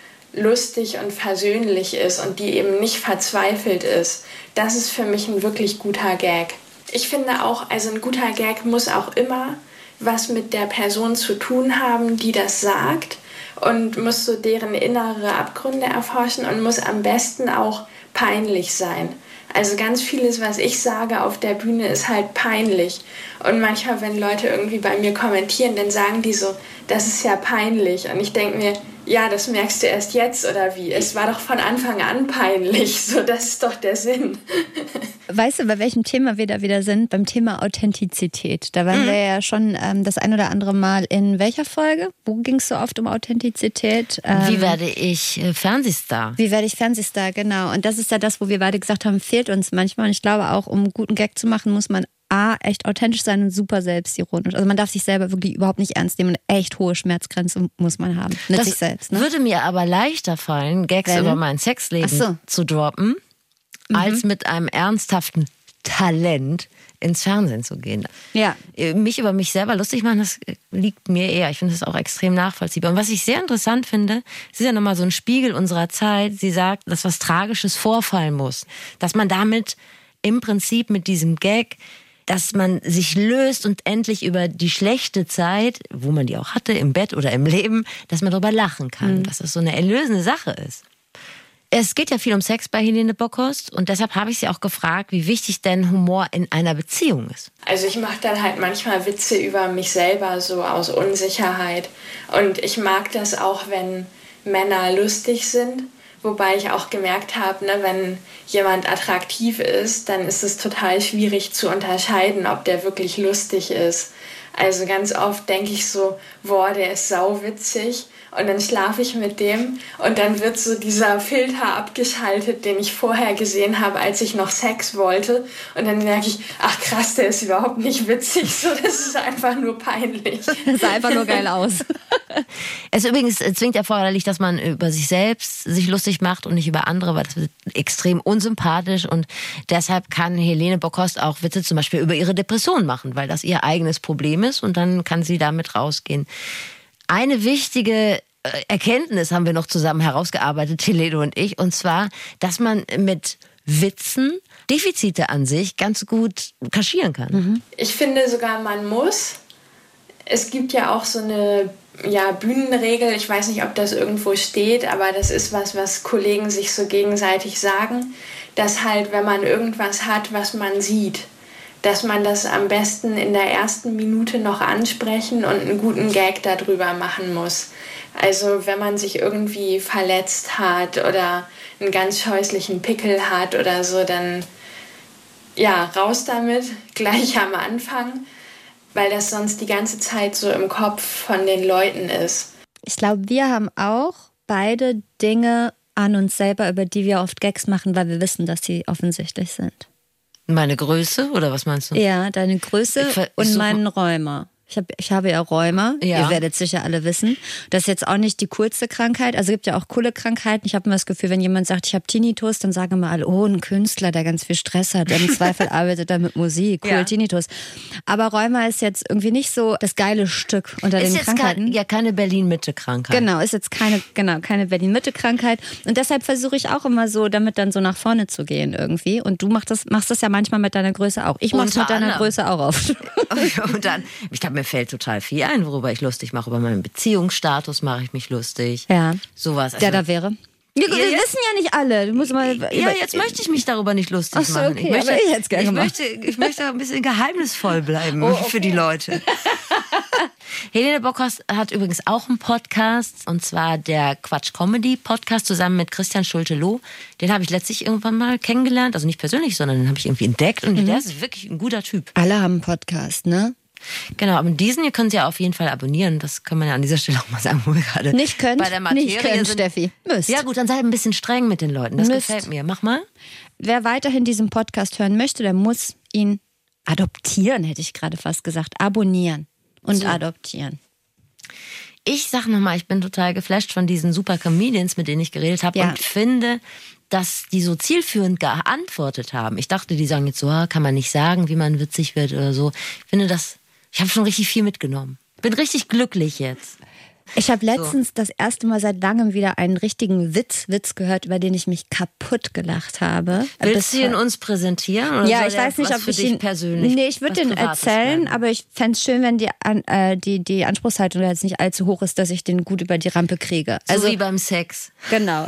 lustig und versöhnlich ist und die eben nicht verzweifelt ist. Das ist für mich ein wirklich guter Gag. Ich finde auch, also ein guter Gag muss auch immer was mit der Person zu tun haben, die das sagt, und muss so deren innere Abgründe erforschen und muss am besten auch peinlich sein. Also ganz vieles, was ich sage auf der Bühne, ist halt peinlich. Und manchmal, wenn Leute irgendwie bei mir kommentieren, dann sagen die so, das ist ja peinlich. Und ich denke mir, ja, das merkst du erst jetzt oder wie? Es war doch von Anfang an peinlich. So, das ist doch der Sinn. Weißt du, bei welchem Thema wir da wieder sind? Beim Thema Authentizität. Da waren mhm. wir ja schon ähm, das ein oder andere Mal in welcher Folge? Wo ging es so oft um Authentizität? Ähm, Wie werde ich äh, Fernsehstar? Wie werde ich Fernsehstar, genau. Und das ist ja das, wo wir beide gesagt haben, fehlt uns manchmal. Und ich glaube auch, um einen guten Gag zu machen, muss man A, echt authentisch sein und super selbstironisch. Also man darf sich selber wirklich überhaupt nicht ernst nehmen und echt hohe Schmerzgrenze muss man haben. Mit Das sich selbst. Ne? würde mir aber leichter fallen, Gags Wenn? über mein Sexleben Ach so. zu droppen, Mhm. als mit einem ernsthaften Talent ins Fernsehen zu gehen. Ja. Mich über mich selber lustig machen, das liegt mir eher. Ich finde das auch extrem nachvollziehbar. Und was ich sehr interessant finde, es ist ja nochmal so ein Spiegel unserer Zeit. Sie sagt, dass was Tragisches vorfallen muss. Dass man damit im Prinzip mit diesem Gag, dass man sich löst und endlich über die schlechte Zeit, wo man die auch hatte, im Bett oder im Leben, dass man darüber lachen kann. Mhm. Dass das so eine erlösende Sache ist. Es geht ja viel um Sex bei Helene Bockhorst und deshalb habe ich sie auch gefragt, wie wichtig denn Humor in einer Beziehung ist. Also ich mache dann halt manchmal Witze über mich selber, so aus Unsicherheit. Und ich mag das auch, wenn Männer lustig sind. Wobei ich auch gemerkt habe, ne, wenn jemand attraktiv ist, dann ist es total schwierig zu unterscheiden, ob der wirklich lustig ist. Also ganz oft denke ich so, boah, der ist sauwitzig. Und dann schlafe ich mit dem und dann wird so dieser Filter abgeschaltet, den ich vorher gesehen habe, als ich noch Sex wollte. Und dann merke ich, ach krass, der ist überhaupt nicht witzig, so, das ist einfach nur peinlich. Das sah einfach nur geil aus. Es ist übrigens zwingend erforderlich, dass man über sich selbst sich lustig macht und nicht über andere, weil das wird extrem unsympathisch. Und deshalb kann Helene Bockhost auch Witze zum Beispiel über ihre Depression machen, weil das ihr eigenes Problem ist und dann kann sie damit rausgehen. Eine wichtige Erkenntnis haben wir noch zusammen herausgearbeitet, Helene und ich, und zwar, dass man mit Witzen Defizite an sich ganz gut kaschieren kann. Mhm. Ich finde sogar, man muss. Es gibt ja auch so eine ja, Bühnenregel, ich weiß nicht, ob das irgendwo steht, aber das ist was, was Kollegen sich so gegenseitig sagen, dass halt, wenn man irgendwas hat, was man sieht, dass man das am besten in der ersten Minute noch ansprechen und einen guten Gag darüber machen muss. Also wenn man sich irgendwie verletzt hat oder einen ganz scheußlichen Pickel hat oder so, dann ja, raus damit, gleich am Anfang, weil das sonst die ganze Zeit so im Kopf von den Leuten ist. Ich glaube, wir haben auch beide Dinge an uns selber, über die wir oft Gags machen, weil wir wissen, dass sie offensichtlich sind. Meine Größe oder was meinst du? Ja, deine Größe ich, ich und suche... meinen Rheuma. Ich, hab, ich habe ja Rheuma, ja. Ihr werdet sicher alle wissen. Das ist jetzt auch nicht die coolste Krankheit. Also es gibt ja auch coole Krankheiten. Ich habe immer das Gefühl, wenn jemand sagt, ich habe Tinnitus, dann sagen immer alle, oh, ein Künstler, der ganz viel Stress hat. Im Zweifel arbeitet er mit Musik. Cool, ja. Tinnitus. Aber Rheuma ist jetzt irgendwie nicht so das geile Stück unter ist den jetzt Krankheiten. Kein, ja, keine Berlin-Mitte-Krankheit. Genau, ist jetzt keine, genau, keine Berlin-Mitte-Krankheit. Und deshalb versuche ich auch immer so, damit dann so nach vorne zu gehen irgendwie. Und du machst das, machst das ja manchmal mit deiner Größe auch. Ich mach's mit deiner Größe auch oft. Und dann, ich glaube, mir fällt total viel ein, worüber ich lustig mache. Über meinen Beziehungsstatus mache ich mich lustig. Ja. Sowas. Also, der da wäre. Wir, wir ja, wissen ja nicht alle. Du musst mal ja, jetzt möchte ich mich darüber nicht lustig Ach so, machen. Okay, ich möchte, aber ich, jetzt gerne ich, gemacht. möchte, ich möchte ein bisschen geheimnisvoll bleiben oh, okay. für die Leute. Helene Bockhost hat übrigens auch einen Podcast, und zwar der Quatsch Comedy Podcast zusammen mit Christian Schulte-Loh. Den habe ich letztlich irgendwann mal kennengelernt, also nicht persönlich, sondern den habe ich irgendwie entdeckt und mhm. der ist wirklich ein guter Typ. Alle haben einen Podcast, ne? Genau, aber diesen hier können Sie ja auf jeden Fall abonnieren. Das können wir ja an dieser Stelle auch mal sagen, wo wir gerade nicht könnt, bei der Materie nicht könnt, sind. Steffi. Müsst. Ja gut, dann sei ein bisschen streng mit den Leuten. Das Müsst. gefällt mir. Mach mal. Wer weiterhin diesen Podcast hören möchte, der muss ihn adoptieren, hätte ich gerade fast gesagt. Abonnieren und so. adoptieren. Ich sag nochmal, ich bin total geflasht von diesen super Comedians, mit denen ich geredet habe, ja. und finde, dass die so zielführend geantwortet haben. Ich dachte, die sagen jetzt so, kann man nicht sagen, wie man witzig wird oder so. Ich finde das, ich habe schon richtig viel mitgenommen. Bin richtig glücklich jetzt. Ich habe letztens so. das erste Mal seit langem wieder einen richtigen Witz, Witz gehört, über den ich mich kaputt gelacht habe. Willst du ihn uns präsentieren? Oder ja, soll ich weiß nicht, ob für ich dich ihn persönlich. Nee, ich würde den erzählen, bleiben. Aber ich fände es schön, wenn die, äh, die, die Anspruchshaltung jetzt nicht allzu hoch ist, dass ich den gut über die Rampe kriege. Also, so wie beim Sex. Genau.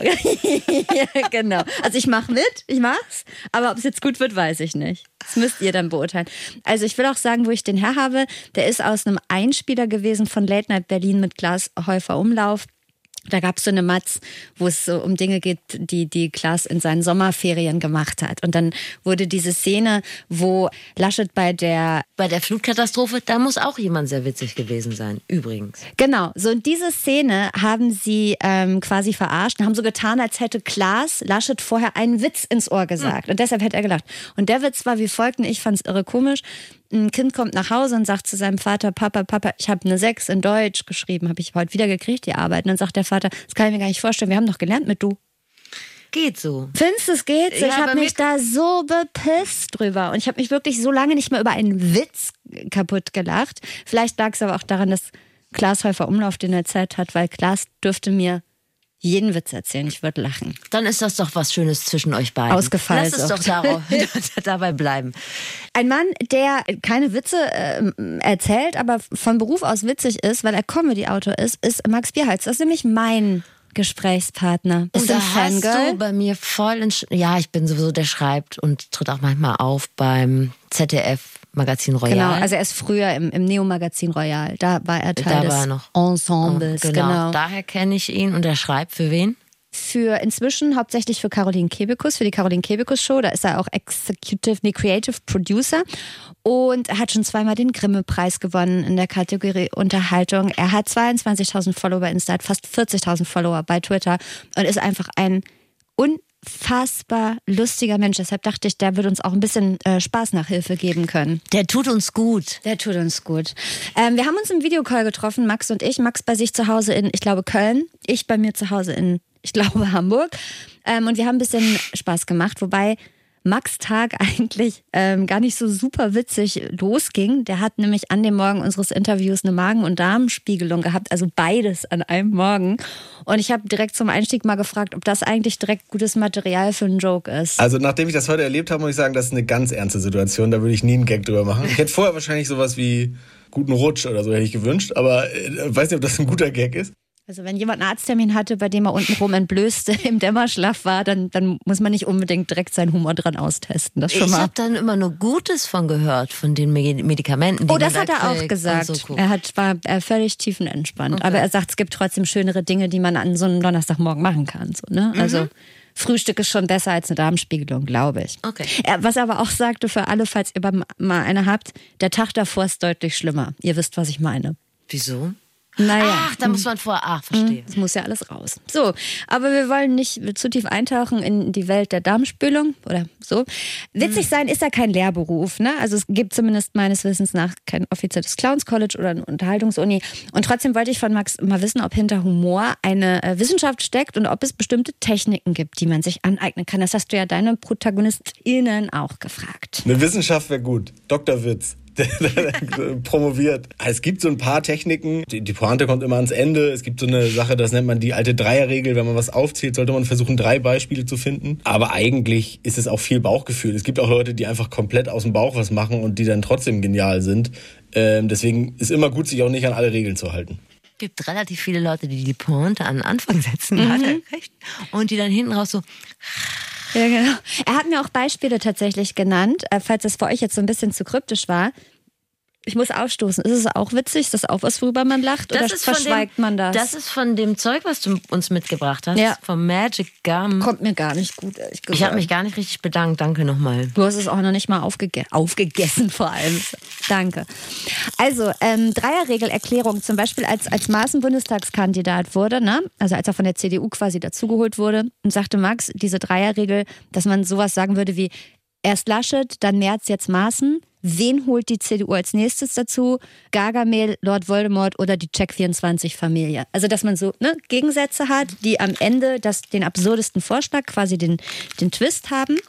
ja, genau. Also ich mache mit, ich mach's, aber ob es jetzt gut wird, weiß ich nicht. Das müsst ihr dann beurteilen. Also ich will auch sagen, wo ich den her habe. Der ist aus einem Einspieler gewesen von Late Night Berlin mit Klaas Häufer Umlauf. Da gab es so eine Matz, wo es so um Dinge geht, die, die Klaas in seinen Sommerferien gemacht hat. Und dann wurde diese Szene, wo Laschet bei der... Bei der Flutkatastrophe, da muss auch jemand sehr witzig gewesen sein, übrigens. Genau, so in diese Szene haben sie ähm, quasi verarscht und haben so getan, als hätte Klaas Laschet vorher einen Witz ins Ohr gesagt. Hm. Und deshalb hätte er gelacht. Und der Witz war wie folgt, und ich fand es irre komisch. Ein Kind kommt nach Hause und sagt zu seinem Vater, Papa, Papa, ich habe eine sechs in Deutsch geschrieben, habe ich heute wieder gekriegt, die Arbeit. Und dann sagt der Vater, das kann ich mir gar nicht vorstellen, wir haben doch gelernt mit du. Geht so. Findest du, es geht so? Ja, ich habe mich da so bepisst drüber. Und ich habe mich wirklich so lange nicht mehr über einen Witz kaputt gelacht. Vielleicht lag es aber auch daran, dass Klaas Häufer Umlauf den erzählt hat, weil Klaas dürfte mir jeden Witz erzählen, ich würde lachen. Dann ist das doch was Schönes zwischen euch beiden. Ausgefallen. Lass es doch darauf, dabei bleiben. Ein Mann, der keine Witze äh, erzählt, aber von Beruf aus witzig ist, weil er Comedy-Autor ist, ist Max Bierhals. Das ist nämlich mein Gesprächspartner. Ist ein Fangirl? Du bei mir voll in Sch- Ja, ich bin sowieso, der schreibt und tritt auch manchmal auf beim Z D F Magazin Royal. Genau, also er ist früher im, im Neo-Magazin Royal. Da war er Teil da des war er noch. Ensembles. Oh, genau. genau, daher kenne ich ihn und er schreibt für wen? für inzwischen hauptsächlich für Caroline Kebekus, für die Caroline Kebekus Show. Da ist er auch Executive, nee, Creative Producer. Und er hat schon zweimal den Grimme-Preis gewonnen in der Kategorie Unterhaltung. Er hat zweiundzwanzigtausend Follower bei Insta, hat fast vierzigtausend Follower bei Twitter und ist einfach ein unfassbar lustiger Mensch. Deshalb dachte ich, der wird uns auch ein bisschen äh, Spaßnachhilfe geben können. Der tut uns gut. Der tut uns gut. Ähm, wir haben uns im Videocall getroffen, Max und ich. Max bei sich zu Hause in, ich glaube, Köln. Ich bei mir zu Hause in, ich glaube, Hamburg. Ähm, und wir haben ein bisschen Spaß gemacht, wobei Max' Tag eigentlich ähm, gar nicht so super witzig losging. Der hat nämlich an dem Morgen unseres Interviews eine Magen- und Darmspiegelung gehabt, also beides an einem Morgen. Und ich habe direkt zum Einstieg mal gefragt, ob das eigentlich direkt gutes Material für einen Joke ist. Also nachdem ich das heute erlebt habe, muss ich sagen, das ist eine ganz ernste Situation. Da würde ich nie einen Gag drüber machen. Ich hätte vorher wahrscheinlich sowas wie guten Rutsch oder so hätte ich gewünscht, aber äh, weiß nicht, ob das ein guter Gag ist. Also wenn jemand einen Arzttermin hatte, bei dem er untenrum entblößte im Dämmerschlaf war, dann, dann muss man nicht unbedingt direkt seinen Humor dran austesten. Das schon ich mal. habe dann immer nur Gutes von gehört, von den Medikamenten, die Oh, das man hat da er auch kriegt gesagt. und so. Er hat, war äh, völlig tiefenentspannt. Okay. Aber er sagt, es gibt trotzdem schönere Dinge, die man an so einem Donnerstagmorgen machen kann. So, ne? Mhm. Also Frühstück ist schon besser als eine Darmspiegelung, glaube ich. Okay. Er, was er aber auch sagte für alle, falls ihr mal eine habt, der Tag davor ist deutlich schlimmer. Ihr wisst, was ich meine. Wieso? Naja. Ach, da muss man vor. Ach, verstehe. Das muss ja alles raus. So, aber wir wollen nicht zu tief eintauchen in die Welt der Darmspülung oder so. Witzig sein ist ja kein Lehrberuf, ne? Also es gibt zumindest meines Wissens nach kein offizielles Clowns College oder eine Unterhaltungsuni. Und trotzdem wollte ich von Max mal wissen, ob hinter Humor eine äh, Wissenschaft steckt und ob es bestimmte Techniken gibt, die man sich aneignen kann. Das hast du ja deine ProtagonistInnen auch gefragt. Eine Wissenschaft wäre gut. Doktor Witz. Promoviert. Es gibt so ein paar Techniken, die, die Pointe kommt immer ans Ende. Es gibt so eine Sache, das nennt man die alte Dreierregel. Wenn man was aufzählt, sollte man versuchen, drei Beispiele zu finden. Aber eigentlich ist es auch viel Bauchgefühl. Es gibt auch Leute, die einfach komplett aus dem Bauch was machen und die dann trotzdem genial sind. Ähm, deswegen ist immer gut, sich auch nicht an alle Regeln zu halten. Es gibt relativ viele Leute, die die Pointe an den Anfang setzen. Mhm. Hat er recht. Und die dann hinten raus so... Ja, genau. Er hat mir auch Beispiele tatsächlich genannt, äh, falls das für euch jetzt so ein bisschen zu kryptisch war. Ich muss aufstoßen. Ist es auch witzig? Ist das auch was, worüber man lacht? Das oder ist von verschweigt dem, man das? Das ist von dem Zeug, was du uns mitgebracht hast. Ja. Vom Magic Gum. Kommt mir gar nicht gut, ehrlich gesagt. Ich habe mich gar nicht richtig bedankt. Danke nochmal. Du hast es auch noch nicht mal aufgege- aufgegessen vor allem. Danke. Also, ähm, Dreierregelerklärung, zum Beispiel als, als Maaßen Bundestagskandidat wurde, ne? Also als er von der C D U quasi dazugeholt wurde, und sagte Max, diese Dreierregel, dass man sowas sagen würde wie erst Laschet, dann Merz, jetzt Maaßen. Wen holt die C D U als nächstes dazu? Gargamel, Lord Voldemort oder die Check vierundzwanzig-Familie? Also, dass man so ne, Gegensätze hat, die am Ende das, den absurdesten Vorschlag, quasi den, den Twist haben.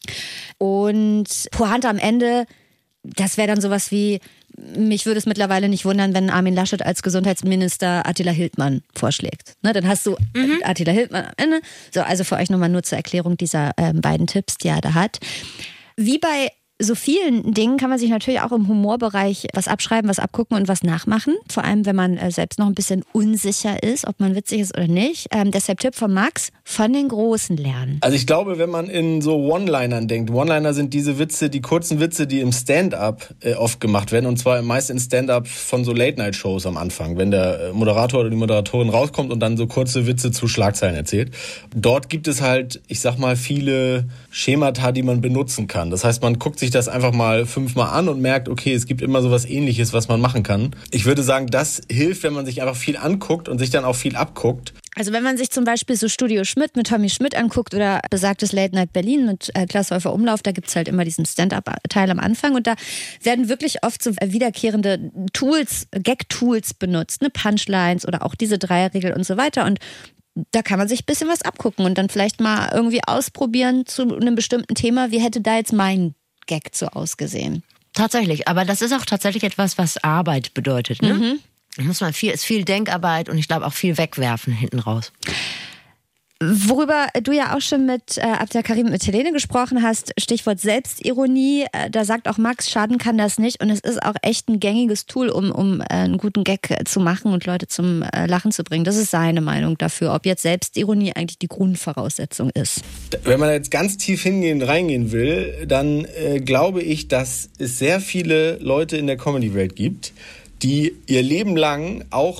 Und Pointe am Ende, das wäre dann sowas wie, mich würde es mittlerweile nicht wundern, wenn Armin Laschet als Gesundheitsminister Attila Hildmann vorschlägt. Ne, dann hast du mhm. Attila Hildmann am Ende. So, also für euch nochmal nur zur Erklärung dieser ähm, beiden Tipps, die er da hat. Wie bei so vielen Dingen kann man sich natürlich auch im Humorbereich was abschreiben, was abgucken und was nachmachen. Vor allem, wenn man äh, selbst noch ein bisschen unsicher ist, ob man witzig ist oder nicht. Ähm, deshalb Tipp von Max, von den Großen lernen. Also ich glaube, wenn man in so One-Linern denkt, One-Liner sind diese Witze, die kurzen Witze, die im Stand-up äh, oft gemacht werden, und zwar meist in Stand-up von so Late-Night-Shows am Anfang, wenn der Moderator oder die Moderatorin rauskommt und dann so kurze Witze zu Schlagzeilen erzählt. Dort gibt es halt, ich sag mal, viele Schemata, die man benutzen kann. Das heißt, man guckt sich das einfach mal fünfmal an und merkt, okay, es gibt immer so was Ähnliches, was man machen kann. Ich würde sagen, das hilft, wenn man sich einfach viel anguckt und sich dann auch viel abguckt. Also wenn man sich zum Beispiel so Studio Schmidt mit Tommy Schmidt anguckt oder besagtes Late Night Berlin mit äh, Klaas Häufer Umlauf, da gibt's halt immer diesen Stand-up-Teil am Anfang und da werden wirklich oft so wiederkehrende Tools, Gag-Tools benutzt, ne, Punchlines oder auch diese Dreierregel und so weiter, und da kann man sich ein bisschen was abgucken und dann vielleicht mal irgendwie ausprobieren zu einem bestimmten Thema, wie hätte da jetzt mein Gag so ausgesehen. Tatsächlich, aber das ist auch tatsächlich etwas, was Arbeit bedeutet. Ne? Mhm. Da muss man viel, ist viel Denkarbeit und ich glaube auch viel wegwerfen hinten raus. Worüber du ja auch schon mit äh, Abdelkarim Ötelene gesprochen hast, Stichwort Selbstironie, äh, da sagt auch Max, schaden kann das nicht und es ist auch echt ein gängiges Tool, um, um äh, einen guten Gag äh, zu machen und Leute zum äh, Lachen zu bringen. Das ist seine Meinung dafür, ob jetzt Selbstironie eigentlich die Grundvoraussetzung ist. Wenn man jetzt ganz tief hingehen, reingehen will, dann äh, glaube ich, dass es sehr viele Leute in der Comedy-Welt gibt, die ihr Leben lang auch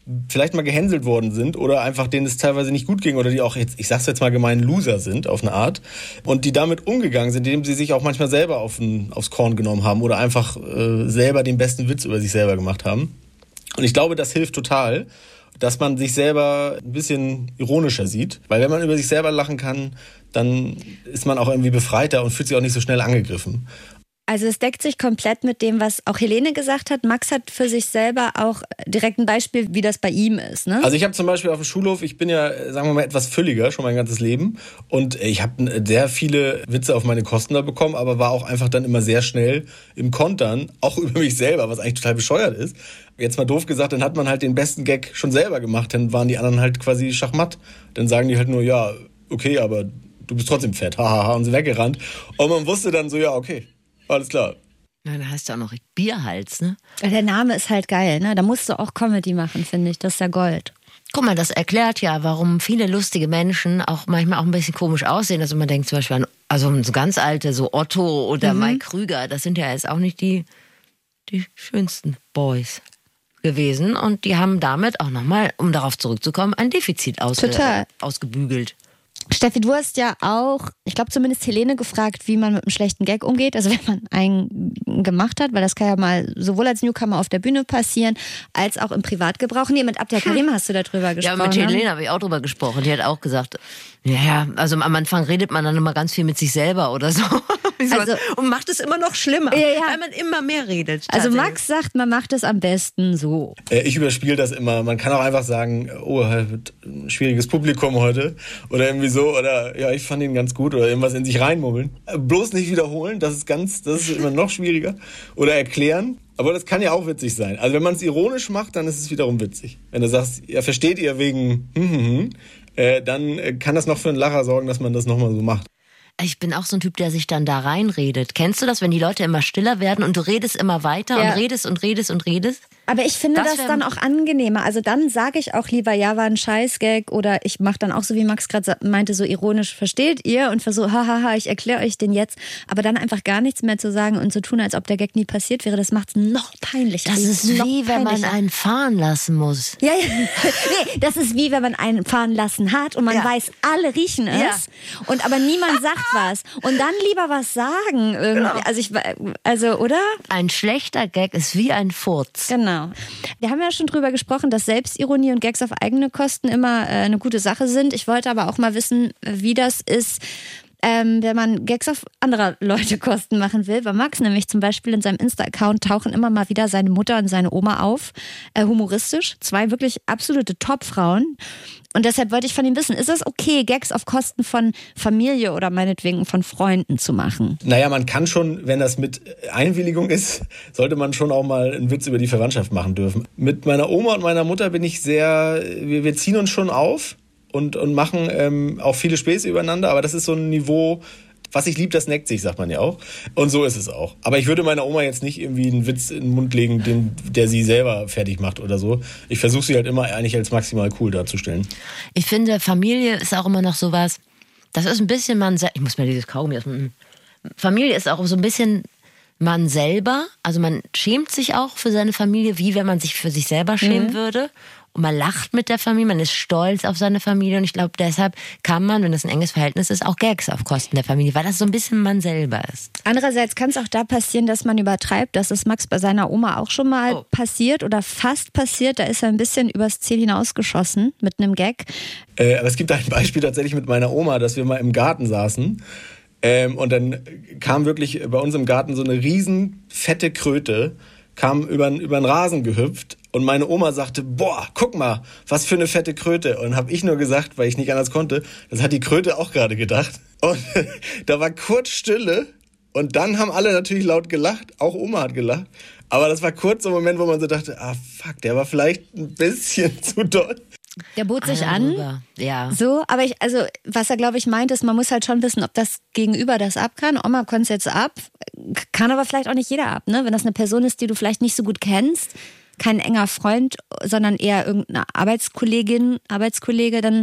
vielleicht mal gehänselt worden sind oder einfach denen es teilweise nicht gut ging oder die auch jetzt, ich sag's jetzt mal gemein, Loser sind auf eine Art und die damit umgegangen sind, indem sie sich auch manchmal selber auf ein, aufs Korn genommen haben oder einfach äh, selber den besten Witz über sich selber gemacht haben. Und ich glaube, das hilft total, dass man sich selber ein bisschen ironischer sieht. Weil wenn man über sich selber lachen kann, dann ist man auch irgendwie befreiter und fühlt sich auch nicht so schnell angegriffen. Also es deckt sich komplett mit dem, was auch Helene gesagt hat. Max hat für sich selber auch direkt ein Beispiel, wie das bei ihm ist, ne? Also ich habe zum Beispiel auf dem Schulhof, ich bin ja, sagen wir mal, etwas fülliger, schon mein ganzes Leben. Und ich habe sehr viele Witze auf meine Kosten da bekommen, aber war auch einfach dann immer sehr schnell im Kontern, auch über mich selber, was eigentlich total bescheuert ist. Jetzt mal doof gesagt, dann hat man halt den besten Gag schon selber gemacht, dann waren die anderen halt quasi Schachmatt. Dann sagen die halt nur, ja, okay, aber du bist trotzdem fett, hahaha, und sind weggerannt. Und man wusste dann so, ja, okay. Alles klar. Ja, da heißt ja auch noch Bierhals, ne? Der Name ist halt geil, ne? Da musst du auch Comedy machen, finde ich. Das ist ja Gold. Guck mal, das erklärt ja, warum viele lustige Menschen auch manchmal auch ein bisschen komisch aussehen. Also man denkt zum Beispiel an, also so ganz alte, so Otto oder mhm. Mike Krüger. Das sind ja jetzt auch nicht die, die schönsten Boys gewesen. Und die haben damit auch nochmal, um darauf zurückzukommen, ein Defizit ausge- ausgebügelt. Steffi, du hast ja auch, ich glaube zumindest Helene gefragt, wie man mit einem schlechten Gag umgeht. Also wenn man einen gemacht hat, weil das kann ja mal sowohl als Newcomer auf der Bühne passieren, als auch im Privatgebrauch. Nee, mit Abdel Karim hast du darüber gesprochen. Ja, mit Helene habe ich auch drüber gesprochen. Die hat auch gesagt, ja, also am Anfang redet man dann immer ganz viel mit sich selber oder so. Also, und macht es immer noch schlimmer, ja, ja. weil man immer mehr redet. Also Max sagt, man macht es am besten so. Ich überspiele das immer. Man kann auch einfach sagen, oh, halt ein schwieriges Publikum heute oder irgendwie so oder ja, ich fand ihn ganz gut oder irgendwas in sich reinmummeln. Bloß nicht wiederholen, das ist ganz, das ist immer noch schwieriger. Oder erklären. Aber das kann ja auch witzig sein. Also wenn man es ironisch macht, dann ist es wiederum witzig. Wenn du sagst, ja, versteht ihr wegen hm, hm, hm, äh, dann kann das noch für einen Lacher sorgen, dass man das nochmal so macht. Ich bin auch so ein Typ, der sich dann da reinredet. Kennst du das, wenn die Leute immer stiller werden und du redest immer weiter ja. und redest und redest und redest? Aber ich finde das, das dann auch angenehmer. Also dann sage ich auch lieber, ja, war ein Scheißgag oder ich mache dann auch so, wie Max gerade meinte, so ironisch, versteht ihr? Und versuche, hahaha, ich erkläre euch den jetzt. Aber dann einfach gar nichts mehr zu sagen und zu tun, als ob der Gag nie passiert wäre, das macht es noch peinlicher. Das ist wie, wenn man einen fahren lassen muss. Ja, ja. Nee, das ist wie, wenn man einen fahren lassen hat und man ja. weiß, alle riechen es. Ja. Und aber niemand sagt was. Und dann lieber was sagen. Irgendwie. Also, ich, also, oder? Ein schlechter Gag ist wie ein Furz. Genau. Wir haben ja schon drüber gesprochen, dass Selbstironie und Gags auf eigene Kosten immer äh, eine gute Sache sind. Ich wollte aber auch mal wissen, wie das ist, ähm, wenn man Gags auf anderer Leute Kosten machen will. Bei Max nämlich zum Beispiel in seinem Insta-Account tauchen immer mal wieder seine Mutter und seine Oma auf. Äh, humoristisch. Zwei wirklich absolute Top-Frauen. Und deshalb wollte ich von ihm wissen, ist es okay, Gags auf Kosten von Familie oder meinetwegen von Freunden zu machen? Naja, man kann schon, wenn das mit Einwilligung ist, sollte man schon auch mal einen Witz über die Verwandtschaft machen dürfen. Mit meiner Oma und meiner Mutter bin ich sehr, wir, wir ziehen uns schon auf und, und machen ähm, auch viele Späße übereinander, aber das ist so ein Niveau, was sich liebt, das neckt sich, sagt man ja auch. Und so ist es auch. Aber ich würde meiner Oma jetzt nicht irgendwie einen Witz in den Mund legen, den, der sie selber fertig macht oder so. Ich versuche sie halt immer eigentlich als maximal cool darzustellen. Ich finde, Familie ist auch immer noch sowas, das ist ein bisschen man selber, ich muss mir dieses Kaugummi aus dem... Familie ist auch so ein bisschen man selber, also man schämt sich auch für seine Familie, wie wenn man sich für sich selber schämen mhm. würde. Und man lacht mit der Familie, man ist stolz auf seine Familie. Und ich glaube, deshalb kann man, wenn das ein enges Verhältnis ist, auch Gags auf Kosten der Familie, weil das so ein bisschen man selber ist. Andererseits kann es auch da passieren, dass man übertreibt. Das ist Max bei seiner Oma auch schon mal oh. passiert oder fast passiert. Da ist er ein bisschen übers Ziel hinausgeschossen mit einem Gag. Äh, aber es gibt ein Beispiel tatsächlich mit meiner Oma, dass wir mal im Garten saßen. Ähm, und dann kam wirklich bei uns im Garten so eine riesen fette Kröte, kam über den Rasen gehüpft. Und meine Oma sagte, boah, guck mal, was für eine fette Kröte. Und dann habe ich nur gesagt, weil ich nicht anders konnte, das hat die Kröte auch gerade gedacht. Und da war kurz Stille und dann haben alle natürlich laut gelacht, auch Oma hat gelacht. Aber das war kurz so ein Moment, wo man so dachte, ah fuck, der war vielleicht ein bisschen zu doll. Der bot sich an, ja. So, aber ich, also was er glaube ich meint ist, man muss halt schon wissen, ob das Gegenüber das ab kann. Oma konnte es jetzt ab, kann aber vielleicht auch nicht jeder ab, ne? Wenn das eine Person ist, die du vielleicht nicht so gut kennst, kein enger Freund, sondern eher irgendeine Arbeitskollegin, Arbeitskollege, dann...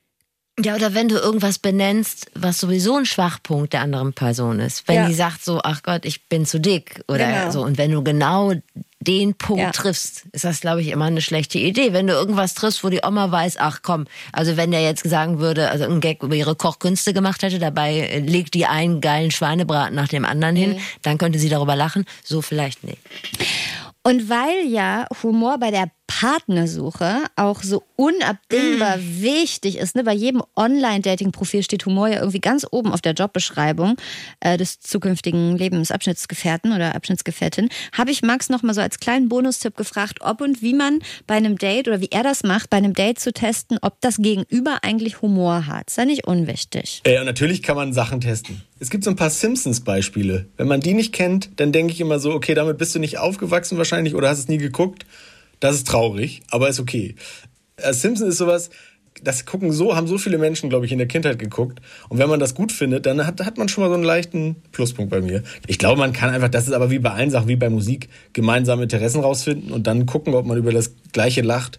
Ja, oder wenn du irgendwas benennst, was sowieso ein Schwachpunkt der anderen Person ist. Wenn ja. die sagt so, ach Gott, ich bin zu dick oder genau. so. Und wenn du genau den Punkt Ja. triffst, ist das, glaube ich, immer eine schlechte Idee. Wenn du irgendwas triffst, wo die Oma weiß, ach komm, also wenn der jetzt sagen würde, also ein Gag über ihre Kochkünste gemacht hätte, dabei äh, legt die einen geilen Schweinebraten nach dem anderen hin, dann könnte sie darüber lachen, so vielleicht nicht. Und weil ja Humor bei der Partnersuche auch so unabdingbar mm. wichtig ist, ne? Bei jedem Online-Dating-Profil steht Humor ja irgendwie ganz oben auf der Jobbeschreibung äh, des zukünftigen Lebensabschnittsgefährten oder Abschnittsgefährtin, habe ich Max noch mal so als kleinen Bonustipp gefragt, ob und wie man bei einem Date oder wie er das macht, bei einem Date zu testen, ob das Gegenüber eigentlich Humor hat. Ist ja nicht unwichtig. Ja, natürlich kann man Sachen testen. Es gibt so ein paar Simpsons-Beispiele. Wenn man die nicht kennt, dann denke ich immer so, okay, damit bist du nicht aufgewachsen wahrscheinlich oder hast es nie geguckt. Das ist traurig, aber ist okay. Simpsons ist sowas, das gucken so, haben so viele Menschen, glaube ich, in der Kindheit geguckt. Und wenn man das gut findet, dann hat, hat man schon mal so einen leichten Pluspunkt bei mir. Ich glaube, man kann einfach, das ist aber wie bei allen Sachen, wie bei Musik, gemeinsame Interessen rausfinden und dann gucken, ob man über das Gleiche lacht.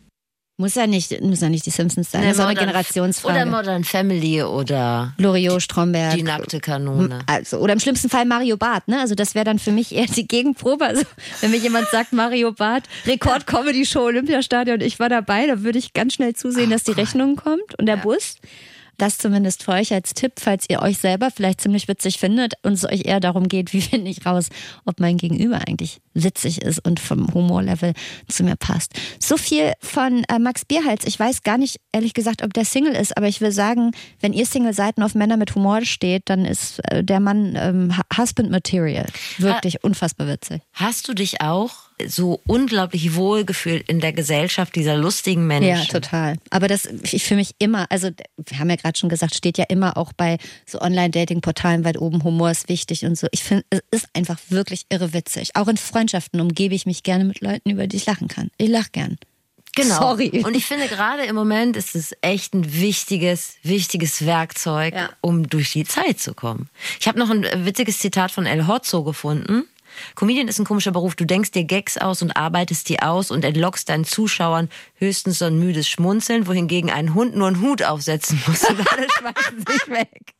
Muss ja nicht, muss ja nicht die Simpsons sein. Nee, das ist auch eine Modern- Generationsfrage. Oder Modern Family oder Loriot, Stromberg. die nackte Kanone. Also, oder im schlimmsten Fall Mario Barth, ne? Also das wäre dann für mich eher die Gegenprobe. Also wenn mir jemand sagt, Mario Barth, Rekord-Comedy-Show, Olympiastadion, ich war dabei, da würde ich ganz schnell zusehen, dass die Rechnung kommt und der Bus. Das zumindest für euch als Tipp, falls ihr euch selber vielleicht ziemlich witzig findet und es euch eher darum geht, wie finde ich raus, ob mein Gegenüber eigentlich witzig ist und vom Humorlevel zu mir passt. So viel von äh, Max Bierhals. Ich weiß gar nicht, ehrlich gesagt, ob der Single ist, aber ich will sagen, wenn ihr Single seid und auf Männer mit Humor steht, dann ist äh, der Mann ähm, Husband Material. Wirklich ha- unfassbar witzig. Hast du dich auch so unglaublich wohlgefühlt in der Gesellschaft dieser lustigen Menschen? Ja, total. Aber das ich für mich immer, also wir haben ja gerade schon gesagt, steht ja immer auch bei so Online-Dating-Portalen weit oben, Humor ist wichtig und so. Ich finde, es ist einfach wirklich irre witzig. Auch in Freundschaften umgebe ich mich gerne mit Leuten, über die ich lachen kann. Ich lache gern. Genau. Sorry. Und ich finde, gerade im Moment ist es echt ein wichtiges, wichtiges Werkzeug, Ja. um durch die Zeit zu kommen. Ich habe noch ein witziges Zitat von El Hotzo gefunden. Comedian ist ein komischer Beruf. Du denkst dir Gags aus und arbeitest die aus und entlockst deinen Zuschauern höchstens so ein müdes Schmunzeln, wohingegen ein Hund nur einen Hut aufsetzen muss und alle schmeißen sich weg.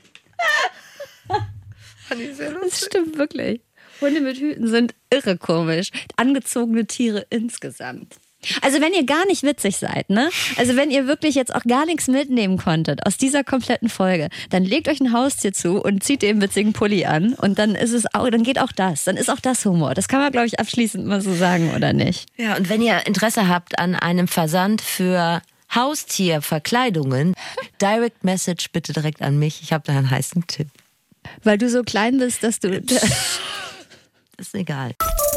Das stimmt wirklich. Hunde mit Hüten sind irre komisch. Angezogene Tiere insgesamt. Also wenn ihr gar nicht witzig seid, ne? Also wenn ihr wirklich jetzt auch gar nichts mitnehmen konntet aus dieser kompletten Folge, dann legt euch ein Haustier zu und zieht den witzigen Pulli an und dann ist es auch, dann geht auch das, dann ist auch das Humor. Das kann man, glaube ich, abschließend mal so sagen, oder nicht? Ja, und wenn ihr Interesse habt an einem Versand für Haustierverkleidungen, Direct Message bitte direkt an mich. Ich habe da einen heißen Tipp. Weil du so klein bist, dass du... Ist egal.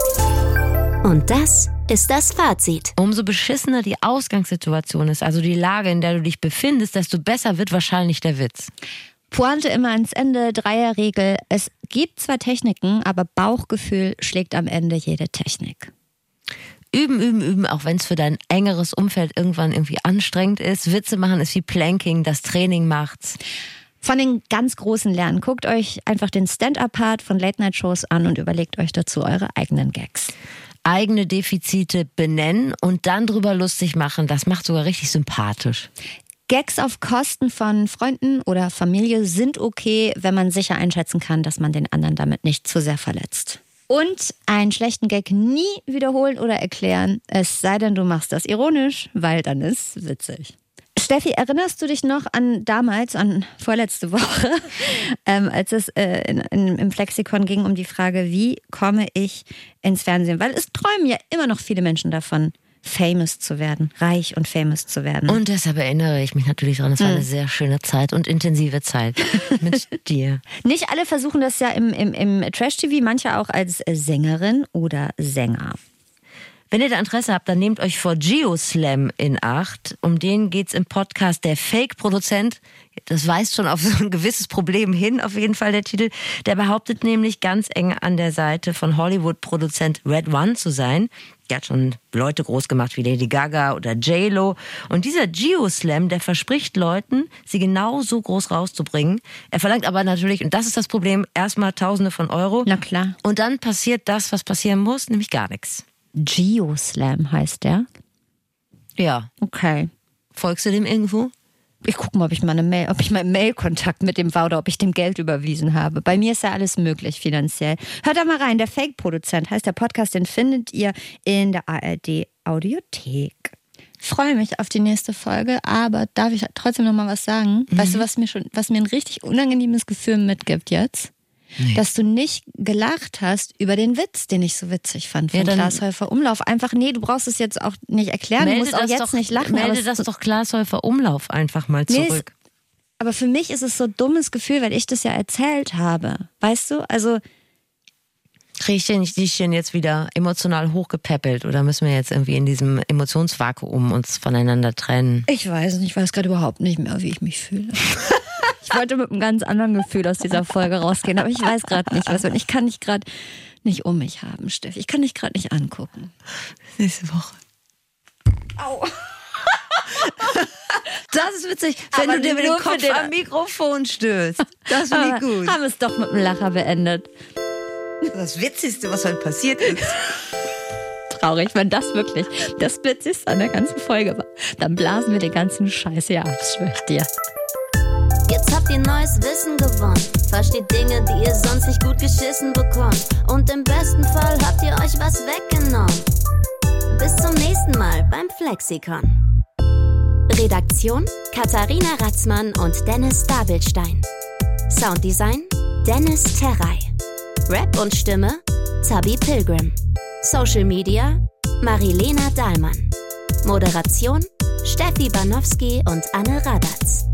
Und das ist das Fazit. Umso beschissener die Ausgangssituation ist, also die Lage, in der du dich befindest, desto besser wird wahrscheinlich der Witz. Pointe immer ans Ende, Dreierregel. Es gibt zwar Techniken, aber Bauchgefühl schlägt am Ende jede Technik. Üben, üben, üben, auch wenn es für dein engeres Umfeld irgendwann irgendwie anstrengend ist. Witze machen ist wie Planking, das Training macht's. Von den ganz Großen lernen. Guckt euch einfach den Stand-Up-Part von Late-Night-Shows an und überlegt euch dazu eure eigenen Gags. Eigene Defizite benennen und dann drüber lustig machen, das macht sogar richtig sympathisch. Gags auf Kosten von Freunden oder Familie sind okay, wenn man sicher einschätzen kann, dass man den anderen damit nicht zu sehr verletzt. Und einen schlechten Gag nie wiederholen oder erklären, es sei denn, du machst das ironisch, weil dann ist witzig. Steffi, erinnerst du dich noch an damals, an vorletzte Woche, ähm, als es äh, in, in, im Flexikon ging um die Frage, wie komme ich ins Fernsehen? Weil es träumen ja immer noch viele Menschen davon, famous zu werden, reich und famous zu werden. Und deshalb erinnere ich mich natürlich daran, es war eine sehr schöne Zeit und intensive Zeit mit dir. Nicht alle versuchen das ja im, im, im Trash-T V, manche auch als Sängerin oder Sänger. Wenn ihr da Interesse habt, dann nehmt euch vor Geoslam in Acht. Um den geht's im Podcast Der Fake-Produzent. Das weist schon auf so ein gewisses Problem hin, auf jeden Fall der Titel. Der behauptet nämlich, ganz eng an der Seite von Hollywood-Produzent Red One zu sein. Der hat schon Leute groß gemacht wie Lady Gaga oder J-Lo. Und dieser Geoslam, der verspricht Leuten, sie genau so groß rauszubringen. Er verlangt aber natürlich, und das ist das Problem, erstmal Tausende von Euro. Na klar. Und dann passiert das, was passieren muss, nämlich gar nichts. Geoslam heißt der? Ja. Okay. Folgst du dem irgendwo? Ich gucke mal, ob ich meine Mail, ob ich meinen Mailkontakt mit dem war oder ob ich dem Geld überwiesen habe. Bei mir ist ja alles möglich finanziell. Hört da mal rein, der Fake-Produzent heißt der Podcast, den findet ihr in der A R D-Audiothek. Ich freue mich auf die nächste Folge, aber darf ich trotzdem noch mal was sagen? Mhm. Weißt du, was mir schon, was mir ein richtig unangenehmes Gefühl mitgibt jetzt? Nee. Dass du nicht gelacht hast über den Witz, den ich so witzig fand von ja, Glashäufer Umlauf. Einfach, nee, du brauchst es jetzt auch nicht erklären, du musst auch jetzt doch, nicht lachen. Melde das doch Glashäufer Umlauf einfach mal zurück. Nee, es, aber für mich ist es so ein dummes Gefühl, weil ich das ja erzählt habe. Weißt du, also... Kriege ich den, ich den jetzt wieder emotional hochgepäppelt oder müssen wir jetzt irgendwie in diesem Emotionsvakuum uns voneinander trennen? Ich weiß nicht, ich weiß gerade überhaupt nicht mehr, wie ich mich fühle. Ich wollte mit einem ganz anderen Gefühl aus dieser Folge rausgehen, aber ich weiß gerade nicht, was. Ich kann dich gerade nicht um mich haben, Steffi. Ich kann dich gerade nicht angucken. Nächste Woche. Au. Das ist witzig, wenn aber du dir mit dem Kopf am Mikrofon stößt. Das finde ich gut. Haben wir es doch mit einem Lacher beendet. Das Witzigste, was heute passiert ist. Traurig, wenn das wirklich das Witzigste an der ganzen Folge war. Dann blasen wir den ganzen Scheiß hier ab, schwör ich dir. Jetzt habt ihr neues Wissen gewonnen. Versteht Dinge, die ihr sonst nicht gut geschissen bekommt. Und im besten Fall habt ihr euch was weggenommen. Bis zum nächsten Mal beim Flexikon. Redaktion: Katharina Ratzmann und Dennis Dabelstein. Sounddesign: Dennis Terrey. Rap und Stimme: Zabi Pilgrim. Social Media: Marilena Dahlmann. Moderation: Steffi Banowski und Anne Radatz.